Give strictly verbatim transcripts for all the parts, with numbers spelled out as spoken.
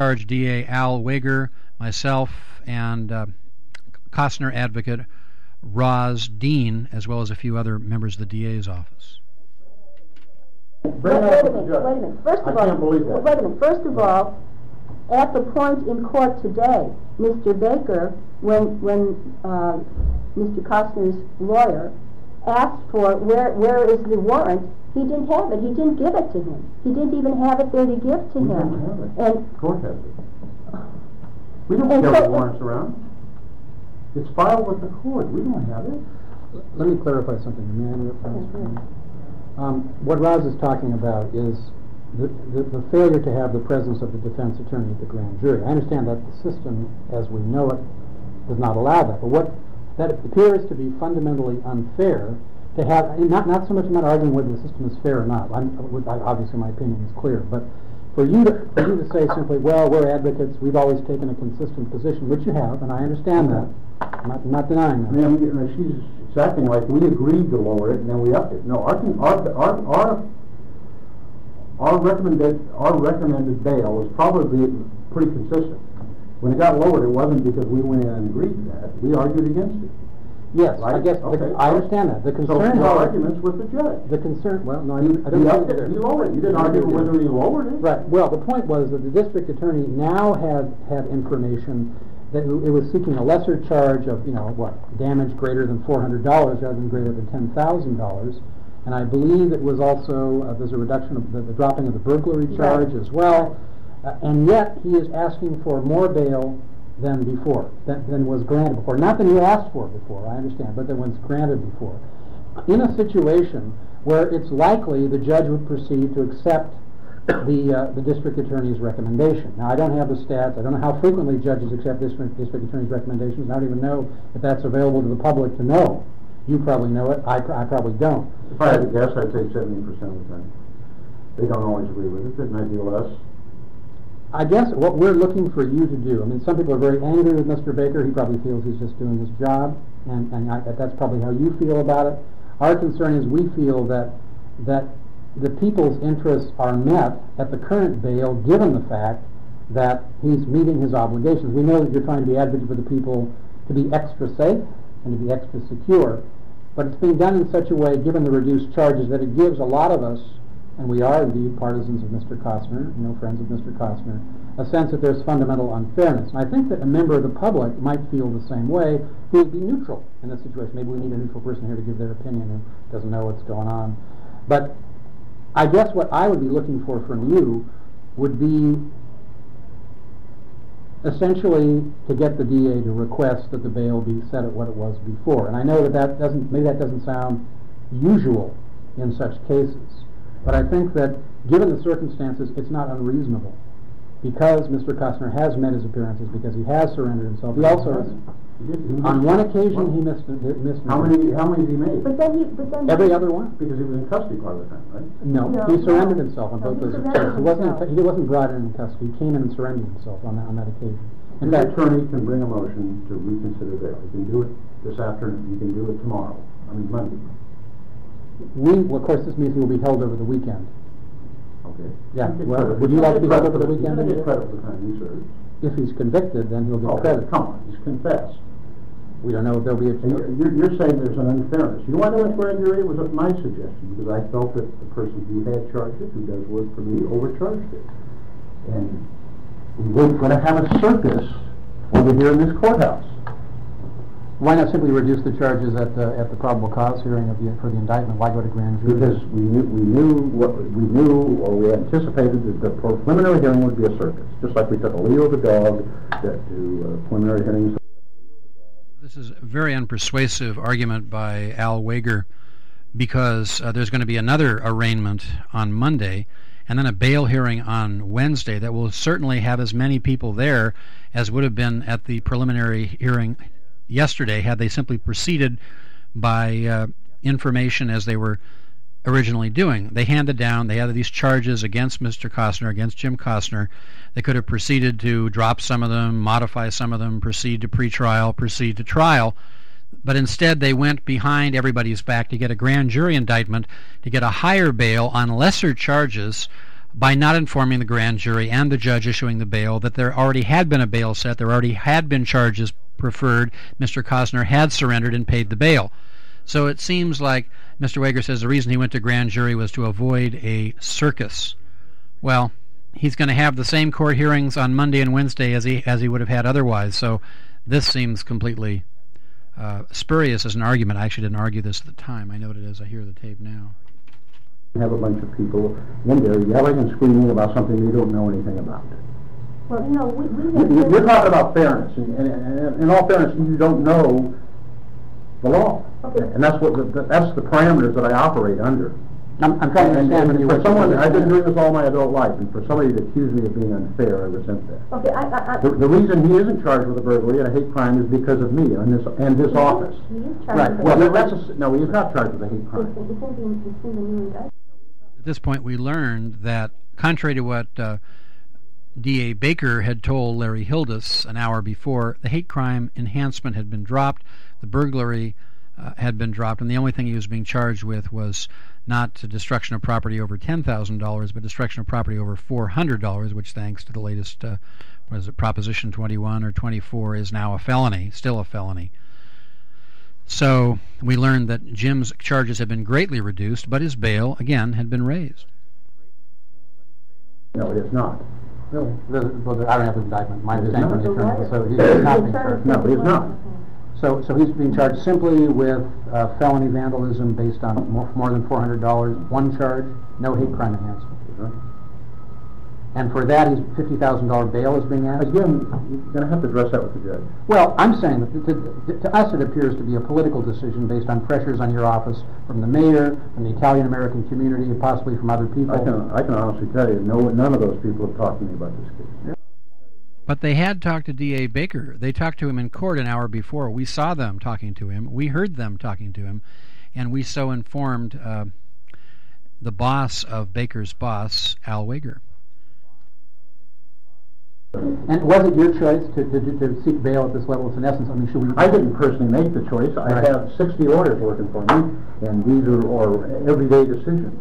Charge D A Al Wager, myself, and uh, Costner advocate Roz Dean, as well as a few other members of the D A's office. Wait, wait a minute, wait a minute. First of I all, can't believe that. wait a minute. First of all, at the point in court today, Mister Baker, when when uh, Mister Costner's lawyer asked for where where is the warrant, he didn't have it. He didn't give it to him. He didn't even have it there to give to We him. don't have it. And The court has it. We don't And have so- the warrants around. It's filed with the court. We don't have it. Let me clarify something. May I interrupt, Roz? Um, what Roz is talking about is the, the, the failure to have the presence of the defense attorney at the grand jury. I understand that the system, as we know it, does not allow that. But what that appears to be fundamentally unfair to have, and not not so much I'm not arguing whether the system is fair or not. I'm, obviously, my opinion is clear. But for you to for you to say simply, well, we're advocates, we've always taken a consistent position, which you have, and I understand that. I'm not, not denying that. I mean, you know, she's, she's acting like we agreed to lower it and then we upped it. No, our our our our, our recommended our recommended bail was probably pretty consistent. When it got lowered, it wasn't because we went in and agreed to that. We argued against it. Yes, Right? I guess Okay. the, I understand that. The So concern, your however, arguments with the judge. the concern. Well, no, I, He, I don't he think upped it. there- He lowered it. You didn't argue whether he lowered it. Right. Well, the point was that the district attorney now had had information that it was seeking a lesser charge of, you know, what, damage greater than four hundred dollars rather than greater than ten thousand dollars. And I believe it was also, uh, there's a reduction of the, the dropping of the burglary charge Right. as well. Uh, and yet he is asking for more bail than before, than, than was granted before. Not than he asked for before, I understand, but than was granted before. In a situation where it's likely the judge would proceed to accept the uh, the district attorney's recommendation. Now, I don't have the stats. I don't know how frequently judges accept district, district attorney's recommendations. I don't even know if that's available to the public to know. You probably know it. I, pr- I probably don't. If I had to guess, I'd say seventy percent of the time. They don't always agree with it. It might be less. I guess what we're looking for you to do, I mean, some people are very angry with Mister Baker. He probably feels he's just doing his job, and, and I, that's probably how you feel about it. Our concern is we feel that that the people's interests are met at the current bail, given the fact that he's meeting his obligations. We know that you're trying to be advocate for the people to be extra safe and to be extra secure, but it's being done in such a way, given the reduced charges, that it gives a lot of us, and we are indeed partisans of Mister Costner, you know, friends of Mister Costner, a sense that there's fundamental unfairness. And I think that a member of the public might feel the same way, who would be neutral in this situation. Maybe we need a neutral person here to give their opinion who doesn't know what's going on. But I guess what I would be looking for from you would be essentially to get the D A to request that the bail be set at what it was before. And I know that that doesn't, maybe that doesn't sound usual in such cases, but I think that given the circumstances, it's not unreasonable. Because Mister Costner has met his appearances, because he has surrendered himself. He also has, He did- he on missed- one occasion, what? he missed, missed How many? How many did he make? but then he but then every other one. Because he was in custody part of the time, right? No, No, he surrendered no. himself on No, both he those surrendered occasions. He wasn't, himself. he wasn't brought in in custody. He came in and surrendered himself on that, on that occasion. In The fact, attorney can bring a motion to reconsider bail. He can do it this afternoon. He can do it tomorrow. I mean Monday. we, well, of course, this meeting will be held over the weekend. Okay. Yeah, He gets well, credit. would He's you like gonna to be get held over the credit for- weekend? He's going to get credit for the time he served. If he's convicted, then he'll get Oh, credit. come on. He's confessed. We don't know if there'll be a... And you're, you're, you're saying there's an unfairness. You want to know which grand jury? It was my suggestion, because I felt that the person who had charged it, who does work for me, overcharged it. And we're going to have a circus over here in this courthouse. Why not simply reduce the charges at the, at the probable cause hearing of the, for the indictment? Why go to grand jury? Because we knew, we knew what we knew, or we anticipated that the preliminary hearing would be a circus, just like we took a Leo the dog that to uh, preliminary hearings. This is a very unpersuasive argument by Al Wager, because uh, there's going to be another arraignment on Monday and then a bail hearing on Wednesday that will certainly have as many people there as would have been at the preliminary hearing yesterday had they simply proceeded by uh, information as they were originally doing. They handed down, they had these charges against Mister Costner, against Jim Costner. They could have proceeded to drop some of them, modify some of them, proceed to pretrial, proceed to trial, but instead they went behind everybody's back to get a grand jury indictment, to get a higher bail on lesser charges by not informing the grand jury and the judge issuing the bail that there already had been a bail set, there already had been charges preferred, Mister Costner had surrendered and paid the bail. So it seems like Mister Wager says the reason he went to grand jury was to avoid a circus. Well, he's going to have the same court hearings on Monday and Wednesday as he as he would have had otherwise, so this seems completely uh, spurious as an argument. I actually didn't argue this at the time. I know what it is. I hear the tape now. Have a bunch of people in there yelling and screaming about something you don't know anything about. Well, you know, we, we have... You, you're talking about fairness, and, and, and in all fairness, you don't know the law. Okay. And that's what the, that's the parameters that I operate under. I'm, I'm trying to And, understand and you for what someone, you I've been doing this all my adult life, and for somebody to accuse me of being unfair, I resent that. Okay, I... I, I The, the reason he isn't charged with a burglary and a hate crime is because of me and this and this he is- office. He is charged Right. with Well, it. that's a, s- no, he's not charged with a hate It's, crime. it's, in the, it's in the new indictment. At this point, we learned that, contrary to what uh, D A Baker had told Larry Hildes an hour before, the hate crime enhancement had been dropped, the burglary uh, had been dropped, and the only thing he was being charged with was not destruction of property over ten thousand dollars, but destruction of property over four hundred dollars, which, thanks to the latest, uh, what is it, Proposition twenty-one or twenty-four, is now a felony, still a felony. So we learned that Jim's charges had been greatly reduced, but his bail, again, had been raised. No, it is not. Really? Well, I don't have the indictment. My It is understanding from the not. attorney, so he's not being charged. No, he's not. So, so he's being charged simply with uh, felony vandalism based on more, more than four hundred dollars, one charge, no hate crime enhancement. Right. And for that, his fifty thousand dollars bail is being asked? Again, you're going to have to address that with the judge. Well, I'm saying that to, to, to us it appears to be a political decision based on pressures on your office from the mayor, from the Italian-American community, and possibly from other people. I can, I can honestly tell you, no, none of those people have talked to me about this case. But they had talked to D A Baker. They talked to him in court an hour before. We saw them talking to him. We heard them talking to him. And we so informed uh, the boss of Baker's boss, Al Wager. And was it your choice to, to, to seek bail at this level? It's in essence, I mean, should we... I didn't personally make the choice. I Right. have sixty orders working for me, and these are, are everyday decisions.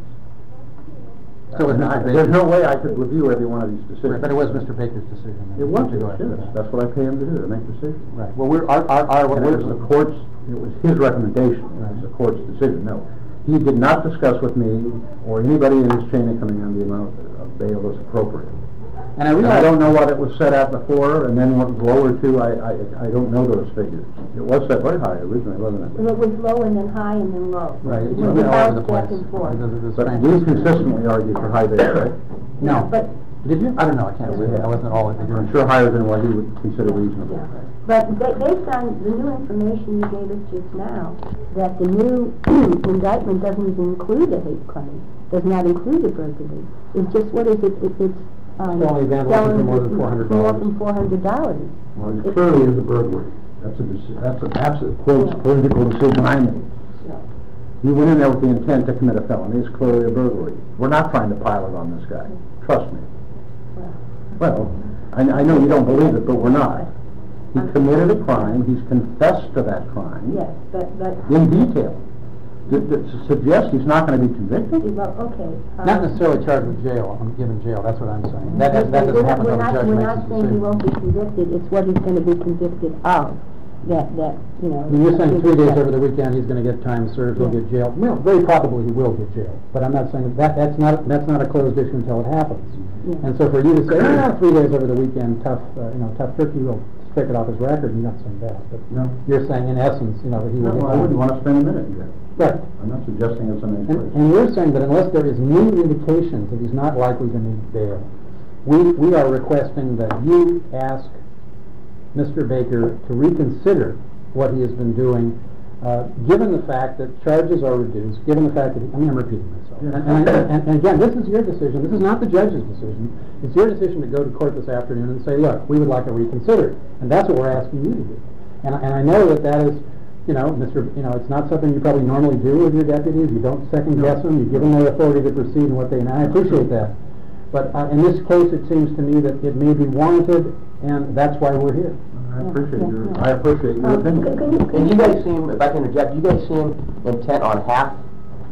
So was And Mister I- Baker... There's no way I could review every one of these decisions. Right, but it was Mister Baker's decision. It was, to go after yes. that. That's what I pay him to do, to make decisions. Right. Well, we're, our, our, our, And it was the court's, it was his recommendation, it was the court's decision, no. He did not discuss with me or anybody in his chain of command the amount of bail that's appropriate. And I And realize... I don't know what it was set at before, and then what was lower to, I, I, I don't know those figures. It was set very high originally, wasn't it? And it was low and then high and then low. Right, It it's was been all over the bounced place. back and forth. It does- it does But strange. we consistently argued for high bail, right? No. But, Did you? I don't know, I can't say that. I wasn't at all at the I'm hearing. sure higher than what he would consider reasonable. yeah. But ba- based on the new information you gave us just now, that the new indictment doesn't even include a hate crime, does not include a burglary. It's just, what is it? It- It's, um... Felony vandalism for more than four hundred dollars. More than four hundred dollars. Well, it clearly is a burglary. That's a, deci- that's an absolute, quote, political decision I made. You went in there with the intent to commit a felony. It's clearly a burglary. We're not trying to pile it on this guy. Trust me. Well, I, I know you don't believe it, but we're not. He committed a crime. He's confessed to that crime Yes, but, but, in detail. To, to suggest he's not going to be convicted? well, okay. um, Not necessarily charged with jail, I'm given jail, that's what I'm saying. That, that that we're doesn't not- happen we're until the not- judge We're makes not his saying he decision. won't be convicted, it's what he's gonna be convicted of, that, that, you know... I mean, you're saying three days that- over the weekend, he's gonna get time served, he'll Yeah. get jail. Well, very probably he will get jail, but I'm not saying, that, that's not, that's not a closed issue until it happens. Yeah. And so for you to say, ah, three days over the weekend, tough, uh, you know, tough turkey, we'll strike it off his record, you're not saying that, but No. you're saying in essence, you know, that he will No, get I wouldn't time. want to spend a minute in jail. Right. I'm not suggesting it's an And, choice. and we're saying that unless there is new indications that he's not likely to need bail, we, we are requesting that you ask Mister Baker to reconsider what he has been doing, uh, given the fact that charges are reduced, given the fact that, I mean, I'm repeating myself. Yeah. And, and, and, and again, this is your decision. This is not the judge's decision. It's your decision to go to court this afternoon and say, look, we would like to reconsider it. And that's what we're asking you to do. And, and I know that that is, you know, Mister You know, it's not something you probably normally do with your deputies. You don't second guess them. You give them their authority to proceed in what they, and I appreciate that. But uh, in this case, it seems to me that it may be warranted, and that's why we're here. I appreciate Yeah, your, yeah. I appreciate your Um, opinion. can- can you- can And you guys seem, if I can interject, you guys seem intent on half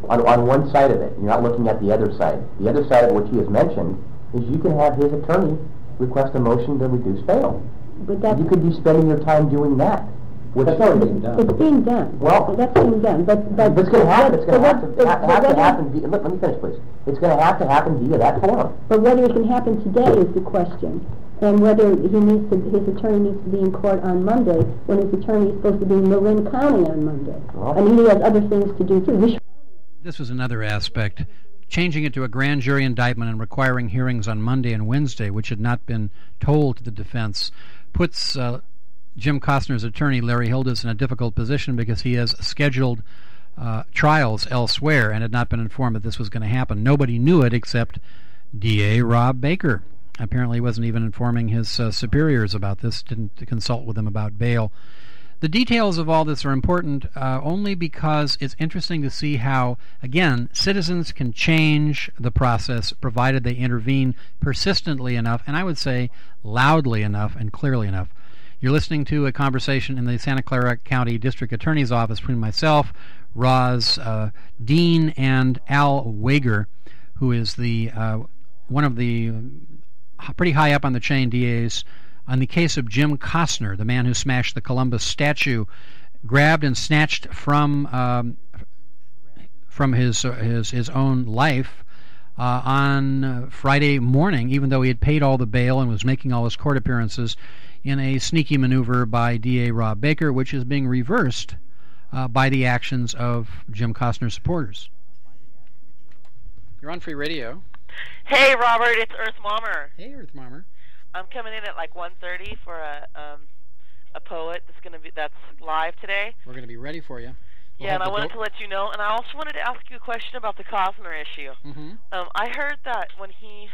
on, on one side of it. You're not looking at the other side. The other side of which he has mentioned is you can have his attorney request a motion to reduce bail. But that's, you could be spending your time doing that. Which That's already being done. it's being done. Well, that's being done. But but it's going to happen. It's going to but have to, what- ha- but have to whether- happen. Via, let, let me finish, please. It's going to have to happen via that forum. But whether it can happen today is the question, and whether he needs to, his attorney needs to be in court on Monday when his attorney is supposed to be in Marin County on Monday. Well, I mean, he has other things to do too. We should This was another aspect. Changing it to a grand jury indictment and requiring hearings on Monday and Wednesday, which had not been told to the defense, puts uh, Jim Costner's attorney, Larry Hildes, in a difficult position because he has scheduled uh, trials elsewhere and had not been informed that this was going to happen. Nobody knew it except D A Rob Baker. Apparently he wasn't even informing his uh, superiors about this, didn't consult with them about bail. The details of all this are important uh, only because it's interesting to see how, again, citizens can change the process provided they intervene persistently enough, and I would say loudly enough and clearly enough. You're listening to a conversation in the Santa Clara County District Attorney's Office between myself, Roz uh, Dean, and Al Wager, who is the uh, one of the uh, pretty high up on the chain D As on the case of Jim Costner, the man who smashed the Columbus statue, grabbed and snatched from um, from his uh, his his own life uh, on uh, Friday morning, even though he had paid all the bail and was making all his court appearances, in a sneaky maneuver by D A Rob Baker, which is being reversed uh, by the actions of Jim Costner supporters. You're on Free Radio. Hey, Robert, it's Earth Mommer. Hey, Earth Mommer. I'm coming in at like one thirty for a um, a poet that's gonna be that's live today. We're going to be ready for you. We'll yeah, and I have the wanted do- to let you know, and I also wanted to ask you a question about the Costner issue. Mm-hmm. Um, I heard that when he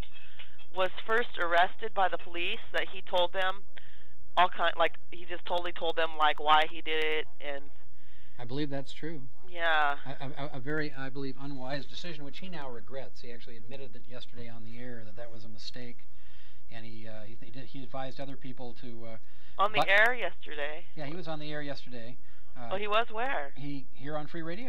was first arrested by the police, that he told them all kind, like he just totally told them like why he did it, and I believe that's true. yeah. A, a, a very, I believe, unwise decision, which he now regrets. He actually admitted that yesterday on the air that that was a mistake, and he uh, he, he, did, he advised other people to. Uh, On the but, air yesterday. Yeah, he was on the air yesterday. Uh, Oh, he was where? He here on Free Radio.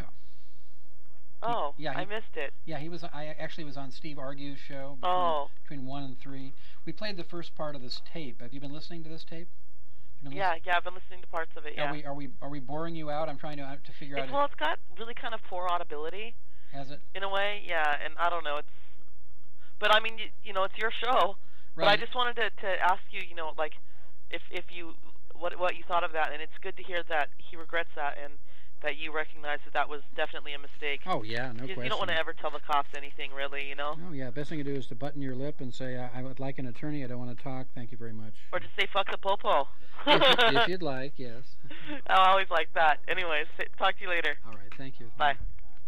Oh, He- yeah, I he- missed it. Yeah, he was. I actually was on Steve Argue's show between, Oh. between one and three. We played the first part of this tape. Have you been listening to this tape? You been Yeah, listen- yeah, I've been listening to parts of it. Yeah. Are we are we are we boring you out? I'm trying to uh, to figure It's, out. well, it's got really kind of poor audibility. If, has it? In a way, yeah, and I don't know, it's, but I mean, you, you know, it's your show, but I Right. just wanted to, to ask you, you know, like, if if you, what what you thought of that, and it's good to hear that he regrets that, and that you recognize that that was definitely a mistake. Oh yeah, no you, question. you don't want to ever tell the cops anything, really, you know, Oh yeah, best thing to do is to button your lip and say, I, I would like an attorney. I don't want to talk. Thank you very much. or just say fuck the popo. if, you, if you'd like, yes. I always like that. Anyways, talk to you later. All right, thank you. Bye.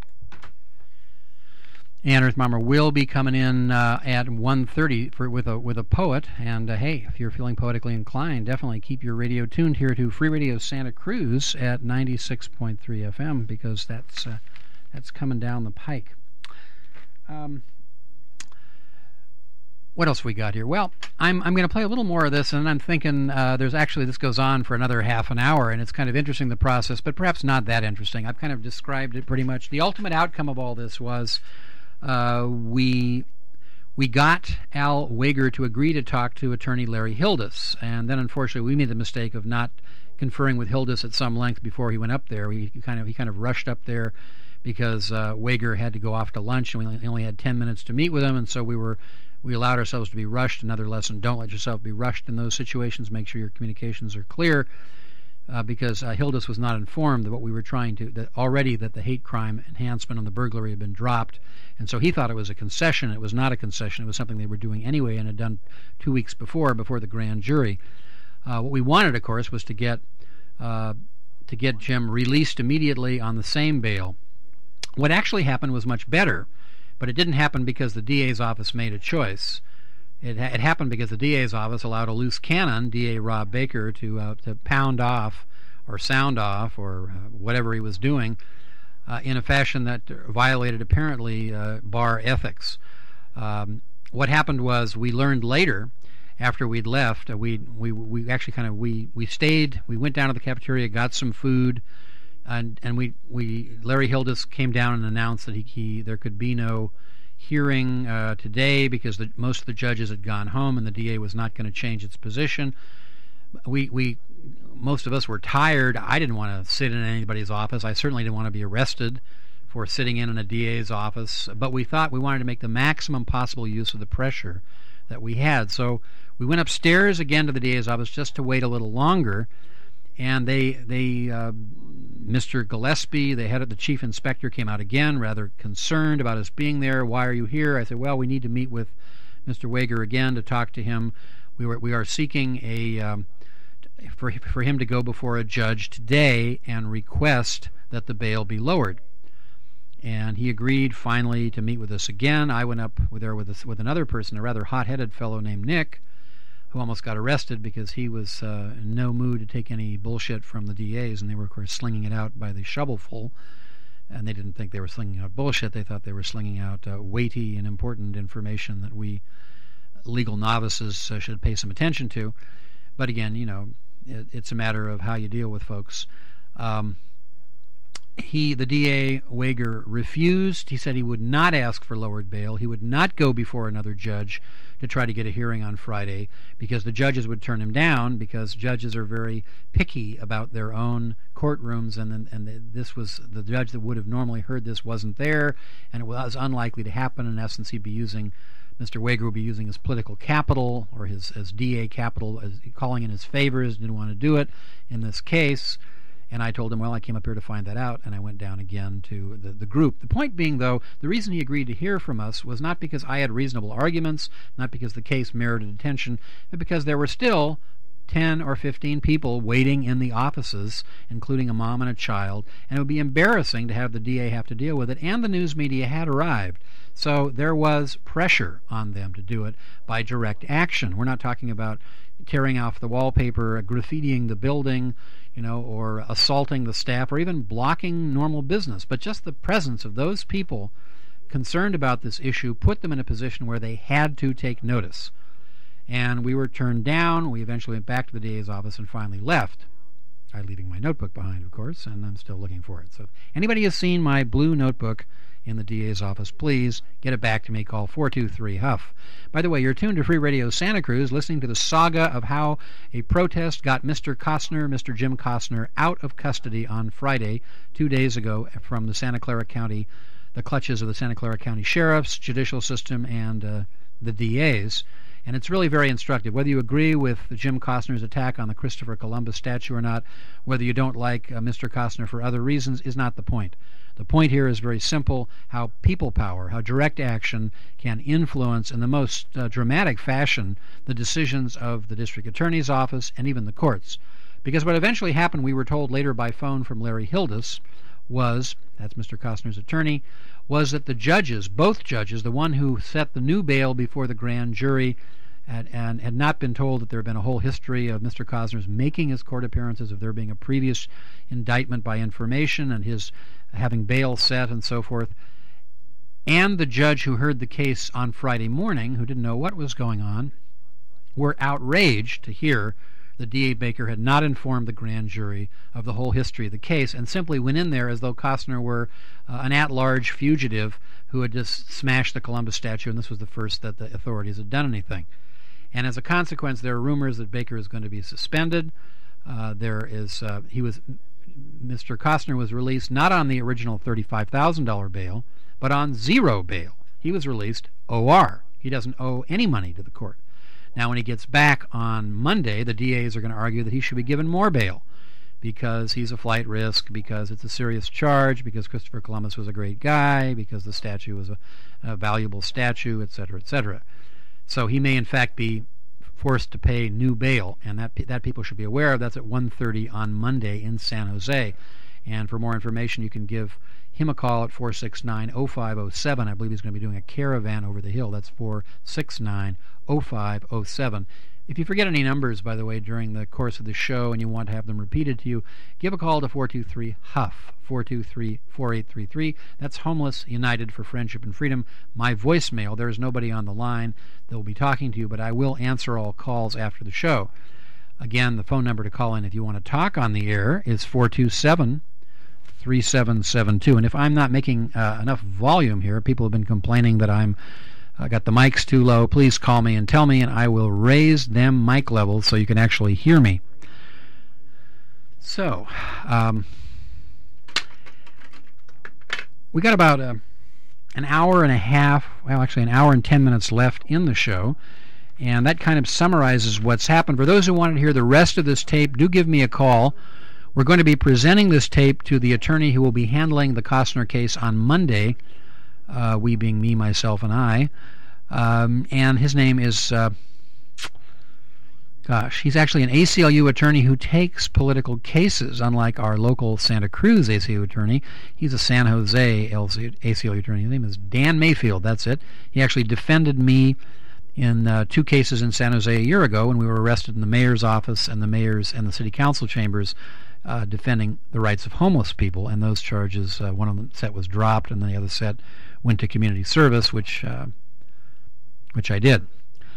And Earth Mama will be coming in uh, at one thirty for with a with a poet. And uh, hey, if you're feeling poetically inclined, definitely keep your radio tuned here to Free Radio Santa Cruz at ninety-six point three F M, because that's uh, that's coming down the pike. Um, what else we got here? Well, I'm I'm going to play a little more of this, and I'm thinking uh, there's actually this goes on for another half an hour, and it's kind of interesting, the process, but perhaps not that interesting. I've kind of described it pretty much. The ultimate outcome of all this was. Uh, we we got Al Wager to agree to talk to attorney Larry Hildes, and then unfortunately we made the mistake of not conferring with Hildes at some length before he went up there. We kind of he kind of rushed up there because uh, Wager had to go off to lunch, and we only had ten minutes to meet with him, and so we were we allowed ourselves to be rushed. Another lesson: don't let yourself be rushed in those situations. Make sure your communications are clear. Uh, because uh, Hildes was not informed that what we were trying to, that already that the hate crime enhancement on the burglary had been dropped, and so he thought it was a concession. It was not a concession. It was something they were doing anyway and had done two weeks before, before the grand jury. Uh, what we wanted, of course, was to get uh, to get Jim released immediately on the same bail. What actually happened was much better, but it didn't happen because the D A's office made a choice. It, ha- it happened because the D A's office allowed a loose cannon, D A Rob Baker, to uh, to pound off or sound off or uh, whatever he was doing uh, in a fashion that violated apparently uh, bar ethics. Um, what happened was we learned later, after we'd left, uh, we we we actually kind of we we stayed. We went down to the cafeteria, got some food. and and we, we Larry Hildes came down and announced that he, he there could be no hearing uh, today because the, most of the judges had gone home and the D A was not going to change its position. We we most of us were tired. I didn't want to sit in anybody's office. I certainly didn't want to be arrested for sitting in in a D A's office. But we thought we wanted to make the maximum possible use of the pressure that we had. So we went upstairs again to the D A's office just to wait a little longer. And they, they, uh, Mister Gillespie, the head of the chief inspector, came out again, rather concerned about us being there. Why are you here? I said, well, we need to meet with Mister Wager again to talk to him. We were, we are seeking a um, for for him to go before a judge today and request that the bail be lowered. And he agreed finally to meet with us again. I went up with there with a, with another person, a rather hot-headed fellow named Nick, who almost got arrested because he was uh, in no mood to take any bullshit from the D As, and they were, of course, slinging it out by the shovelful. And they didn't think they were slinging out bullshit. They thought they were slinging out uh, weighty and important information that we legal novices uh, should pay some attention to. But again, you know, it, it's a matter of how you deal with folks. Um, He, the D A, Wager, refused. He said he would not ask for lowered bail. He would not go before another judge to try to get a hearing on Friday because the judges would turn him down, because judges are very picky about their own courtrooms, and and the, this was the judge that would have normally heard this wasn't there, and it was unlikely to happen. In essence, he'd be using, Mister Wager would be using his political capital or his, his D A capital, as calling in his favors, didn't want to do it in this case. And I told him, well, I came up here to find that out, and I went down again to the, the group. The point being, though, the reason he agreed to hear from us was not because I had reasonable arguments, not because the case merited attention, but because there were still ten or fifteen people waiting in the offices, including a mom and a child, and it would be embarrassing to have the D A have to deal with it, and the news media had arrived. So there was pressure on them to do it by direct action. We're not talking about tearing off the wallpaper, graffitiing the building, you know, or assaulting the staff, or even blocking normal business. But just the presence of those people concerned about this issue put them in a position where they had to take notice. And we were turned down. We eventually went back to the D A's office and finally left. I'm leaving my notebook behind, of course, and I'm still looking for it. So if anybody has seen my blue notebook in the D A's office, please get it back to me. Call four two three Huff. By the way, you're tuned to Free Radio Santa Cruz, listening to the saga of how a protest got Mister Costner, Mister Jim Costner, out of custody on Friday, two days ago, from the Santa Clara County, the clutches of the Santa Clara County Sheriff's judicial system and uh, the D A's. And it's really very instructive. Whether you agree with Jim Costner's attack on the Christopher Columbus statue or not, whether you don't like uh, Mister Costner for other reasons, is not the point. The point here is very simple: how people power, how direct action can influence in the most uh, dramatic fashion the decisions of the district attorney's office and even the courts. Because what eventually happened, we were told later by phone from Larry Hildes, was, that's Mister Costner's attorney, was that the judges, both judges, the one who set the new bail before the grand jury, had, and had not been told that there had been a whole history of Mister Costner's making his court appearances, of there being a previous indictment by information and his having bail set and so forth, and the judge who heard the case on Friday morning, who didn't know what was going on, were outraged to hear that D A Baker had not informed the grand jury of the whole history of the case, and simply went in there as though Costner were uh, an at-large fugitive who had just smashed the Columbus statue, and this was the first that the authorities had done anything. And as a consequence, there are rumors that Baker is going to be suspended. Uh, there is uh, he was Mister Costner was released not on the original thirty-five thousand dollars bail, but on zero bail. He was released O R. He doesn't owe any money to the court. Now, when he gets back on Monday, the D As are going to argue that he should be given more bail because he's a flight risk, because it's a serious charge, because Christopher Columbus was a great guy, because the statue was a, a valuable statue, et cetera, et cetera. So he may, in fact, be forced to pay new bail, and that that people should be aware of. That's at one thirty on Monday in San Jose. And for more information, you can give him a call at four six nine, oh five oh seven. I believe he's going to be doing a caravan over the hill. That's four six nine, oh five oh seven. If you forget any numbers, by the way, during the course of the show and you want to have them repeated to you, give a call to four two three Huff, four two three, four eight three three. That's Homeless United for Friendship and Freedom. My voicemail, there is nobody on the line that will be talking to you, but I will answer all calls after the show. Again, the phone number to call in if you want to talk on the air is four two seven, three seven seven two. And if I'm not making uh, enough volume here, people have been complaining that I'm uh, got the mics too low. Please call me and tell me, and I will raise them mic levels so you can actually hear me. So, um, we got about a, an hour and a half, well, actually an hour and ten minutes left in the show, and that kind of summarizes what's happened. For those who want to hear the rest of this tape, do give me a call. We're going to be presenting this tape to the attorney who will be handling the Costner case on Monday, uh, we being me, myself, and I, um, and his name is... Uh, Gosh, he's actually an A C L U attorney who takes political cases, unlike our local Santa Cruz A C L U attorney. He's a San Jose A C L U attorney. His name is Dan Mayfield, that's it. He actually defended me in uh, two cases in San Jose a year ago when we were arrested in the mayor's office and the mayor's and the city council chambers uh, defending the rights of homeless people. And those charges, uh, one of them set was dropped and the other set went to community service, which uh, which I did.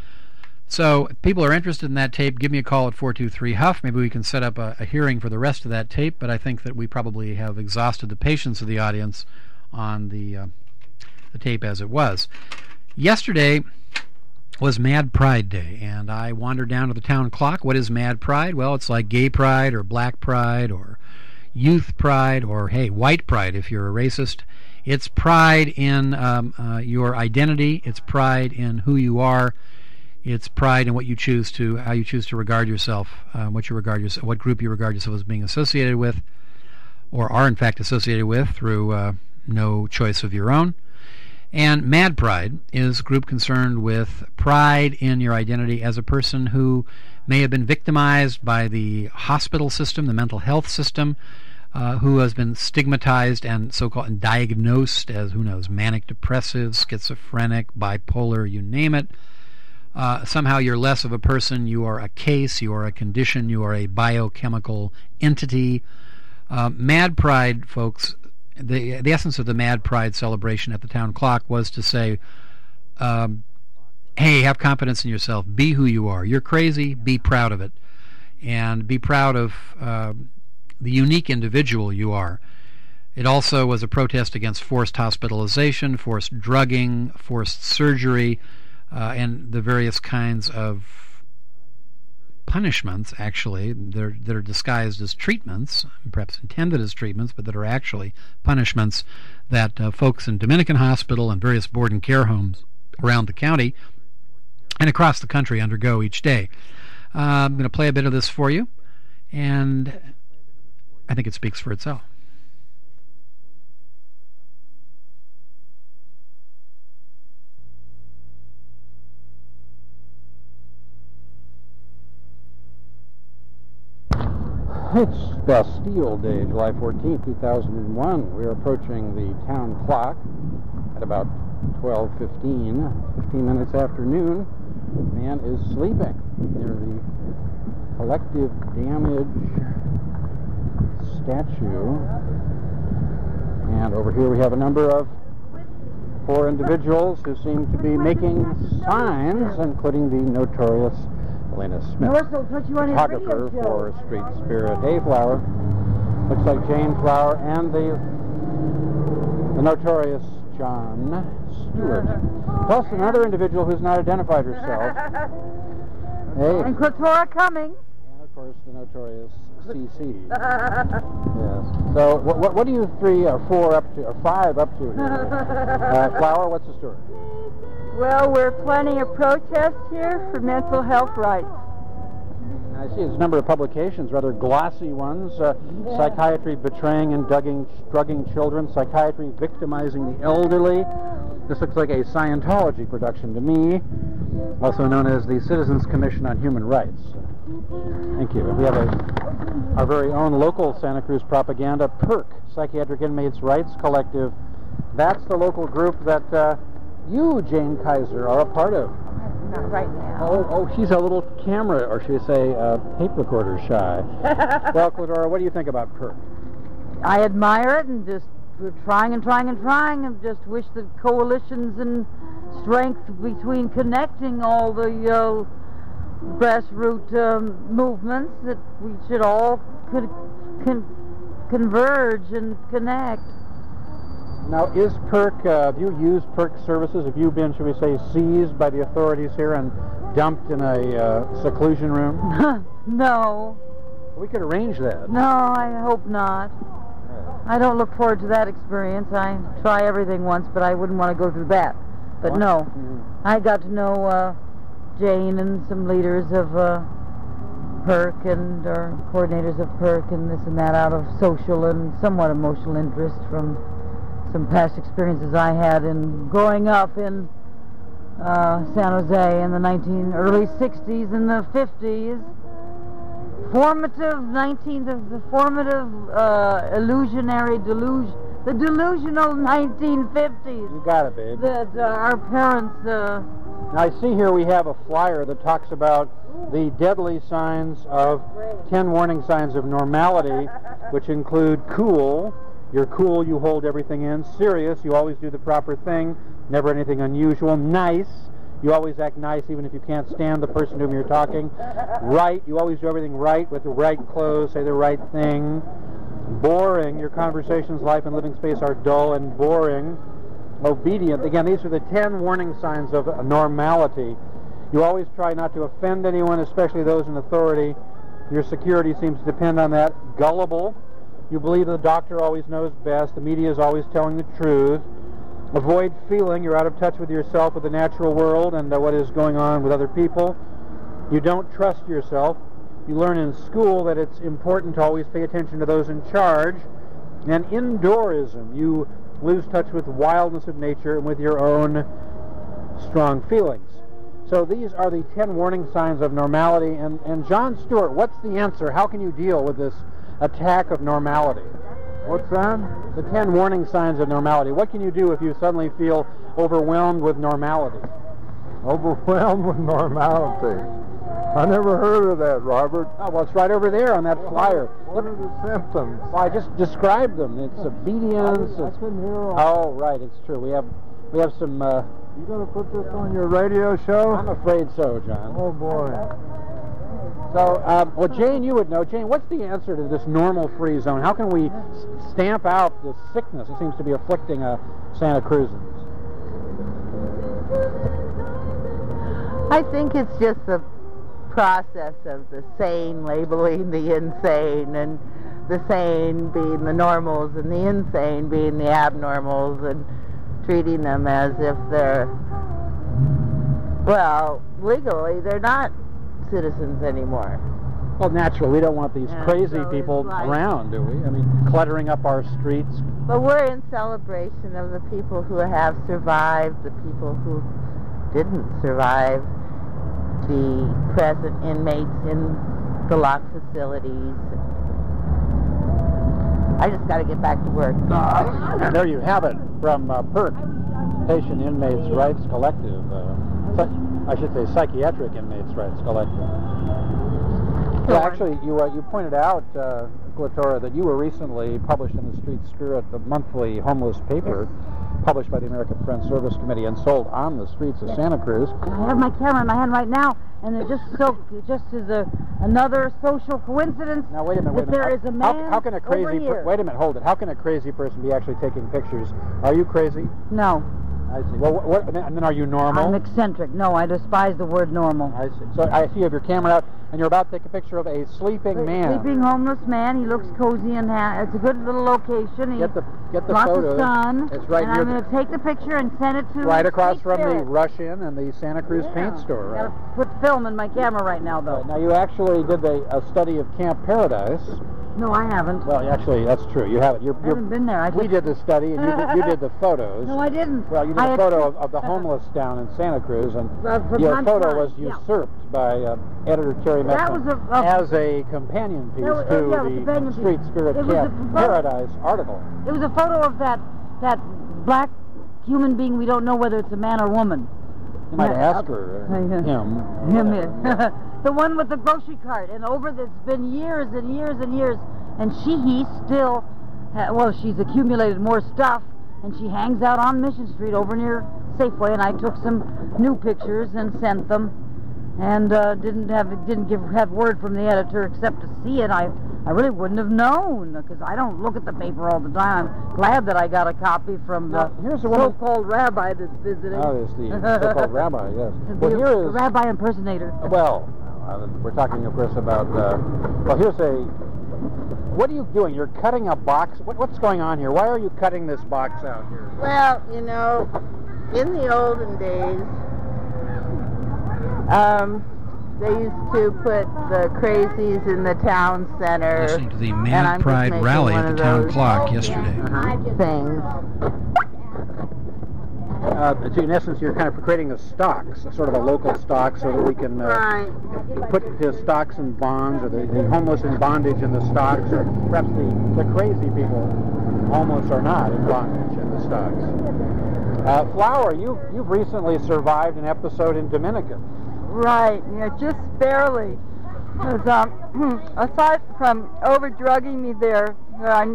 So if people are interested in that tape, give me a call at four two three Huff. Maybe we can set up a, a hearing for the rest of that tape, but I think that we probably have exhausted the patience of the audience on the, uh, the tape as it was. Yesterday was Mad Pride Day, and I wandered down to the town clock. What is Mad Pride? Well, it's like gay pride or black pride or youth pride or, hey, white pride if you're a racist. It's pride in um, uh, your identity. It's pride in who you are. It's pride in what you choose to, how you choose to regard yourself, uh, what you regard yourself, what group you regard yourself as being associated with, or are in fact associated with through uh, no choice of your own. And Mad Pride is a group concerned with pride in your identity as a person who may have been victimized by the hospital system, the mental health system, uh, who has been stigmatized and so-called and diagnosed as, who knows, manic depressive, schizophrenic, bipolar, you name it. Uh, somehow you're less of a person, you are a case, you are a condition, you are a biochemical entity. Uh, Mad Pride, folks, the the essence of the Mad Pride celebration at the town clock was to say, um, hey, have confidence in yourself, be who you are. You're crazy, be proud of it. And be proud of uh, the unique individual you are. It also was a protest against forced hospitalization, forced drugging, forced surgery, Uh, and the various kinds of punishments, actually, that are, that are disguised as treatments, perhaps intended as treatments, but that are actually punishments that uh, folks in Dominican Hospital and various board and care homes around the county and across the country undergo each day. Uh, I'm going to play a bit of this for you, and I think it speaks for itself. It's Bastille Day, July fourteenth, two thousand one. We're approaching the town clock at about twelve fifteen, fifteen minutes after noon. Man is sleeping near the collective damage statue. And over here we have a number of four individuals who seem to be making signs, including the notorious Elena Smith, photographer for Street Spirit. Hey, Flower. Looks like Jane Flower and the the notorious John Stewart. Plus another individual who's not identified herself. Hey. And Quatora coming. And of course the notorious C C. Yes. So what, what what are you three or four up to, or five up to here? Uh, Flower, what's the story? Well, we're planning a protest here for mental health rights. I see there's a number of publications, rather glossy ones. Uh, yeah. Psychiatry betraying and drugging, drugging children, psychiatry victimizing the elderly. This looks like a Scientology production to me, also known as the Citizens Commission on Human Rights. Thank you. We have a, our very own local Santa Cruz propaganda, PERC, Psychiatric Inmates Rights Collective. That's the local group that uh, you, Jane Kaiser, are a part of. Not right now. Oh, oh, she's a little camera, or should I say, uh, tape recorder shy. Well, Cladora, what do you think about PERC? I admire it, and just we're trying and trying and trying, and just wish that coalitions and strength between connecting all the uh, grassroots um, movements, that we should all could, can converge and connect. Now, is PERC, uh, have you used PERC services? Have you been, should we say, seized by the authorities here and dumped in a uh, seclusion room? No. We could arrange that. No, I hope not. I don't look forward to that experience. I try everything once, but I wouldn't want to go through that. But What? no, Mhm. I got to know uh, Jane and some leaders of uh, PERC and or coordinators of PERC and this and that out of social and somewhat emotional interest from some past experiences I had in growing up in uh, San Jose in the nineteen early sixties and the fifties. Formative nineteenth, the formative uh, illusionary delusion, the delusional nineteen fifties You got it, babe. that uh, our parents. Uh, Now, I see here we have a flyer that talks about the deadly signs of ten warning signs of normality, which include cool. You're cool, you hold everything in. Serious, you always do the proper thing, never anything unusual. Nice, you always act nice even if you can't stand the person to whom you're talking. Right, you always do everything right with the right clothes, say the right thing. Boring, your conversations, life, and living space are dull and boring. Obedient, again, these are the ten warning signs of normality. You always try not to offend anyone, especially those in authority. Your security seems to depend on that. Gullible, you believe the doctor always knows best. The media is always telling the truth. Avoid feeling you're out of touch with yourself, with the natural world, and uh, what is going on with other people. You don't trust yourself. You learn in school that it's important to always pay attention to those in charge. And indoorism, you lose touch with the wildness of nature and with your own strong feelings. So these are the ten warning signs of normality. And, and John Stewart, what's the answer? How can you deal with this attack of normality? What's that? The ten warning signs of normality. What can you do if you suddenly feel overwhelmed with normality? Overwhelmed with normality. I never heard of that, Robert. Oh, well, it's right over there on that flyer. What are the symptoms? Well, I just described them. It's obedience. I It's, couldn't hear all. oh, right, it's true. We have we have some. Uh, You gonna put this on your radio show? I'm afraid so, John. Oh boy. So, um, well, Jane, you would know. Jane, what's the answer to this normal-free zone? How can we s- stamp out the sickness that seems to be afflicting uh, Santa Cruzans? I think it's just the process of the sane labeling the insane, and the sane being the normals and the insane being the abnormals, and treating them as if they're, well, legally they're not citizens anymore. Well, naturally, we don't want these Yeah, crazy so people it's like- around, do we? I mean, cluttering up our streets. But we're in celebration of the people who have survived, the people who didn't survive, the present inmates in the locked facilities. I just got to get back to work. And there you have it from uh, PERC, Patient Inmates Rights Collective. Uh, psych- I should say Psychiatric Inmates Rights Collective. Well, actually, you uh, you pointed out, uh, Glatora, that you were recently published in the Street Spirit, the monthly homeless paper, published by the American Friends Service Committee and sold on the streets of Santa Cruz. I have my camera in my hand right now, and it just so just as a another social coincidence Now, wait a minute, wait a that minute. there is a man how, how can a crazy over here. per- wait a minute, hold it. How can a crazy person be actually taking pictures? Are you crazy? No, I see. Well, what, what, and then are you normal? I'm eccentric. No, I despise the word normal. I see. So I see you have your camera out, and you're about to take a picture of a sleeping man. Sleeping homeless man. He looks cozy and ha- it's a good little location. He Get the get the lots photo. of sun. It's right and near I'm the- going to take the picture and send it to right across Street from the Spirit. Russian and the Santa Cruz Yeah. paint store. I Right? gotta put film in my camera right now, though. Right. Now you actually did a, a study of Camp Paradise. No, I haven't. Well, actually, that's true. You have it. You're, I you're, haven't been there. I we took- did the study, and you did, you did the photos. No, I didn't. Well, you did I a had photo two- of, of the homeless down in Santa Cruz, and Uh, from your time photo to was time, yeah. usurped by uh, editor Terry That Metcalf was a- a- as a companion piece That was- to yeah, it was a the companion piece. Street Spirit It was Camp a- Paradise article. It was a photo of that that black human being. We don't know whether it's a man or woman. You might Yeah. ask her, uh, Uh, yeah. him. Him whatever. is. The one with the grocery cart. And over this, it's been years and years and years. And she, he still, ha- well, she's accumulated more stuff. And she hangs out on Mission Street over near Safeway. And I took some new pictures and sent them. And uh, didn't have didn't give have word from the editor except to see it. I I really wouldn't have known, because I don't look at the paper all the time. I'm glad that I got a copy from the Now, here's a woman- so-called rabbi that's visiting. Oh, it's the so-called rabbi, yes. The, Well, here the is... rabbi impersonator. Well, uh, we're talking, of course, about... Uh, well, here's a... What are you doing? You're cutting a box? What, what's going on here? Why are you cutting this box out here? Well, you know, in the olden days, um, they used to put the crazies in the town center. Listening to the and Man I'm just Pride making rally one at of the town those clock yesterday. Things. Uh, so in essence, you're kind of creating a stock, a sort of a local stock, so that we can uh, Right. put the stocks in bonds, or the, the homeless in bondage in the stocks, or perhaps the, the crazy people, homeless or not, in bondage in the stocks. Uh, Flower, you, you've recently survived an episode in Dominican. Right, yeah, just barely. Because um, aside from over-drugging me there, I,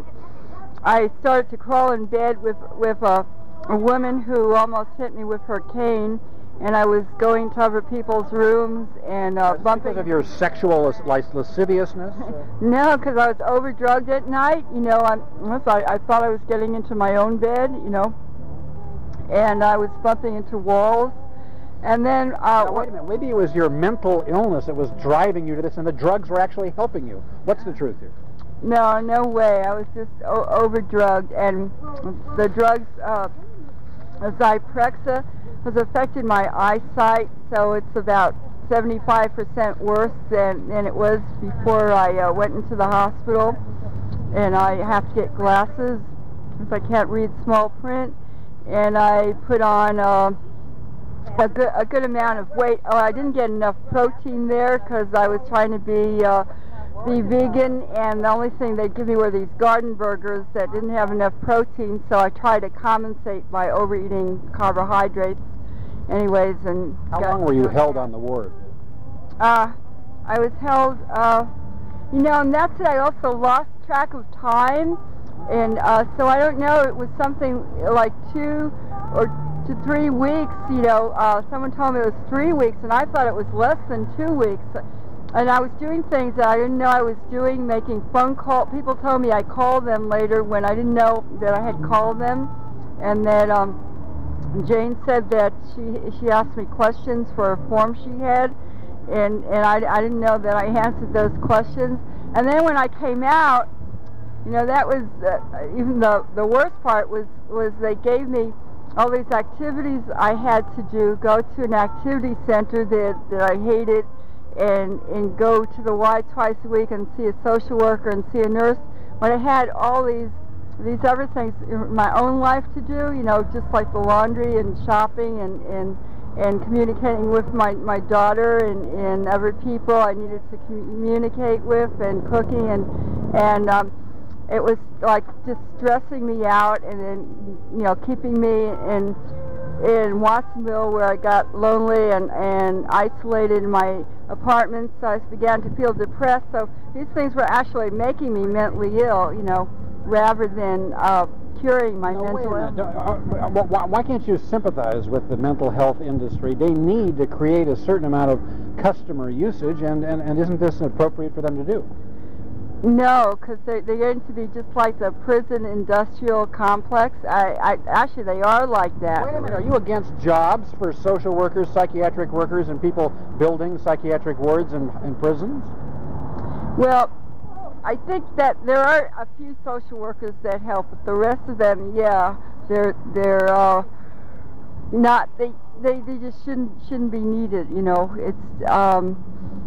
I started to crawl in bed with, with a, a woman who almost hit me with her cane, and I was going to other people's rooms and uh, bumping... Because of your sexual las- lasciviousness? No, because I was over-drugged at night, you know, I'm, I, I thought I was getting into my own bed, you know, and I was bumping into walls. And then... Uh, now, wait a minute, maybe it was your mental illness that was driving you to this, and the drugs were actually helping you. What's the truth here? No, no way. I was just o- over-drugged, and the drugs, uh, Zyprexa, has affected my eyesight, so it's about seventy-five percent worse than, than it was before I uh, went into the hospital, and I have to get glasses if I can't read small print, and I put on... Uh, A good, a good amount of weight. Oh, I didn't get enough protein there because I was trying to be uh, be vegan, and the only thing they give me were these garden burgers that didn't have enough protein, so I tried to compensate by overeating carbohydrates anyways. And How got, long were you held on the ward? Uh, I was held, uh, you know, and that's it. I also lost track of time, and uh, so I don't know, it was something like two or to three weeks, you know. Uh, someone told me it was three weeks, and I thought it was less than two weeks. And I was doing things that I didn't know I was doing, making phone calls. People told me I called them later when I didn't know that I had called them. And that um, Jane said that she she asked me questions for a form she had, and, and I, I didn't know that I answered those questions. And then when I came out, you know, that was, uh, even the, the worst part was, was they gave me all these activities I had to do, go to an activity center that, that I hated, and, and go to the Y twice a week and see a social worker and see a nurse, when I had all these these other things in my own life to do, you know, just like the laundry and shopping and, and, and communicating with my, my daughter and, and other people I needed to communicate with, and cooking, and, and um, it was like just stressing me out, and then, you know, keeping me in in Watsonville, where I got lonely and, and isolated in my apartment, so I began to feel depressed. So these things were actually making me mentally ill, you know, rather than uh, curing my No, mental wait a minute. illness. Uh, uh, why, why can't you sympathize with the mental health industry? They need to create a certain amount of customer usage, and, and, and isn't this appropriate for them to do? No, because they're, they're going to be just like the prison industrial complex. I, I actually, they are like that. Wait a minute, are you against jobs for social workers, psychiatric workers, and people building psychiatric wards in, in prisons? Well, I think that there are a few social workers that help, but the rest of them, yeah, they're they're uh, not. They, they they just shouldn't shouldn't be needed. You know, it's. Um,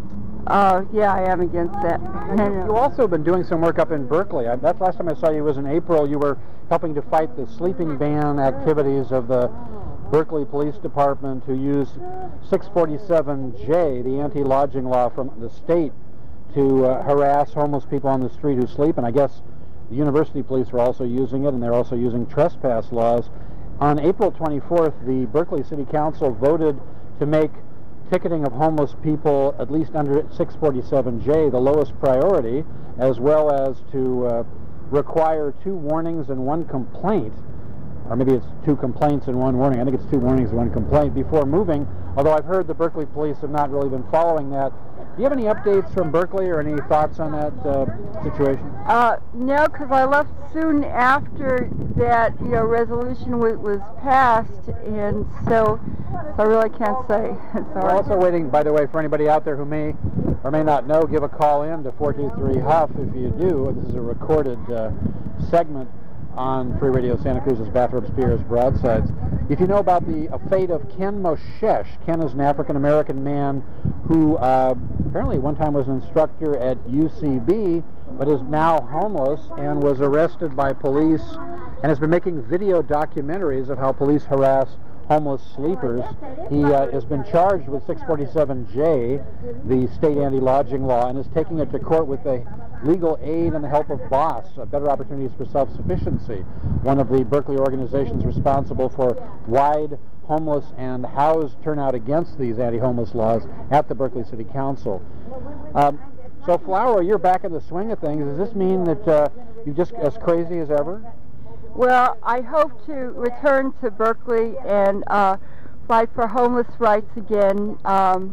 Uh, yeah, I am against that. You've also been doing some work up in Berkeley. I, that last time I saw you was in April. You were helping to fight the sleeping ban activities of the Berkeley Police Department, who use six forty-seven J, the anti-lodging law from the state, to uh, harass homeless people on the street who sleep. And I guess the university police are also using it, and they're also using trespass laws. On April twenty-fourth, the Berkeley City Council voted to make ticketing of homeless people, at least under six forty-seven J, the lowest priority, as well as to uh, require two warnings and one complaint, or maybe it's two complaints and one warning. I think it's two warnings and one complaint before moving, although I've heard the Berkeley police have not really been following that. Do you have any updates from Berkeley or any thoughts on that uh, situation? Uh, no, because I left soon after that, you know, resolution w- was passed, and so, so I really can't say. We're also waiting, by the way, for anybody out there who may or may not know, give a call in to four two three Huff if you do. This is a recorded uh, segment on Free Radio Santa Cruz's Bathrop Spears Broadsides. If you know about the uh, fate of Ken Moshesh, Ken is an African-American man who uh, apparently one time was an instructor at U C B, but is now homeless and was arrested by police and has been making video documentaries of how police harass homeless sleepers. He uh, has been charged with six forty-seven J, the state anti-lodging law, and is taking it to court with the legal aid and the help of BOSS, uh, Better Opportunities for Self-Sufficiency, one of the Berkeley organizations responsible for wide homeless and housed turnout against these anti-homeless laws at the Berkeley City Council. Um, so, Flower, you're back in the swing of things. Does this mean that uh, you're just as crazy as ever? Well, I hope to return to Berkeley and uh, fight for homeless rights again. Um,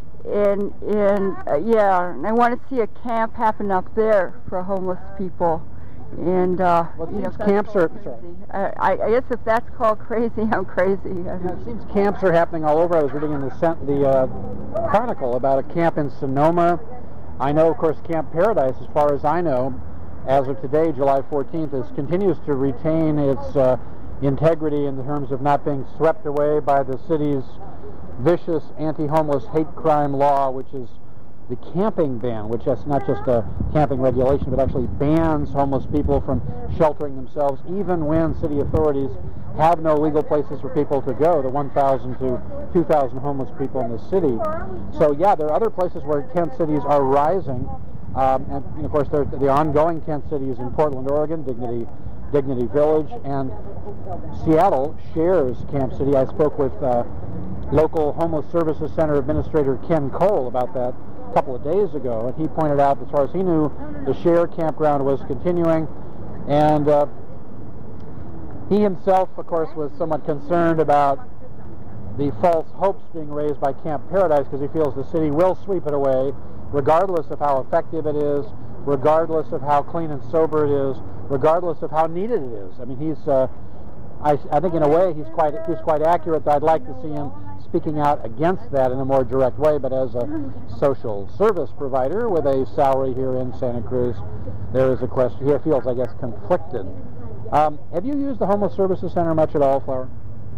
and and uh, yeah, and I want to see a camp happen up there for homeless people. And uh, well, you know, camps are. Sorry. I, I guess if that's called crazy, I'm crazy. Yeah, it seems camps are happening all over. I was reading in the the uh, Chronicle about a camp in Sonoma. I know, of course, Camp Paradise, as far as I know, as of today, July fourteenth, is continues to retain its uh, integrity in terms of not being swept away by the city's vicious anti-homeless hate crime law, which is the camping ban, which is not just a camping regulation, but actually bans homeless people from sheltering themselves, even when city authorities have no legal places for people to go, the one thousand to two thousand homeless people in the city. So yeah, there are other places where tent cities are rising. Um, and, and of course, there's the ongoing tent cities in Portland, Oregon, Dignity, Dignity Village, and Seattle shares Camp City. I spoke with uh, local Homeless Services Center Administrator Ken Cole about that a couple of days ago, and he pointed out, as far as he knew, the share campground was continuing, and uh, he himself, of course, was somewhat concerned about the false hopes being raised by Camp Paradise, because he feels the city will sweep it away, regardless of how effective it is, regardless of how clean and sober it is, regardless of how needed it is. I mean, he's, uh, I, I think in a way he's quite, he's quite accurate. I'd like to see him speaking out against that in a more direct way, but as a social service provider with a salary here in Santa Cruz, there is a question. He feels, I guess, conflicted. Um, have you used the Homeless Services Center much at all, Flower?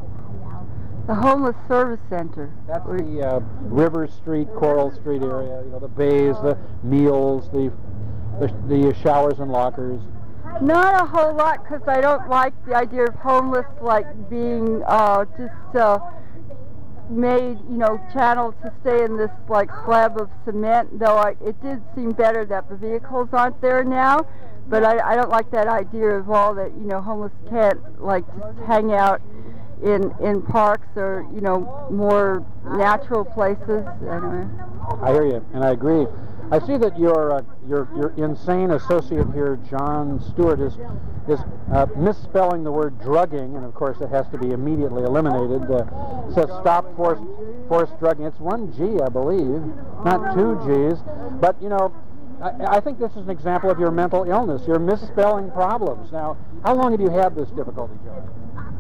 The Homeless Service Center. That's the uh, River Street, Coral Street area, you know, the bays, the meals, the, the, the showers and lockers. Not a whole lot, because I don't like the idea of homeless, like, being uh, just uh, made, you know, channeled to stay in this, like, slab of cement, though I, it did seem better that the vehicles aren't there now, but I, I don't like that idea of all that, you know, homeless can't, like, just hang out in in parks or, you know, more natural places. Anyway. I hear you, and I agree. I see that your uh, your your insane associate here, John Stewart, is is uh, misspelling the word drugging, and of course it has to be immediately eliminated. Uh, says stop forced forced drugging. It's one G, I believe, not two G's. But you know, I, I think this is an example of your mental illness. You're misspelling problems. Now, how long have you had this difficulty, John?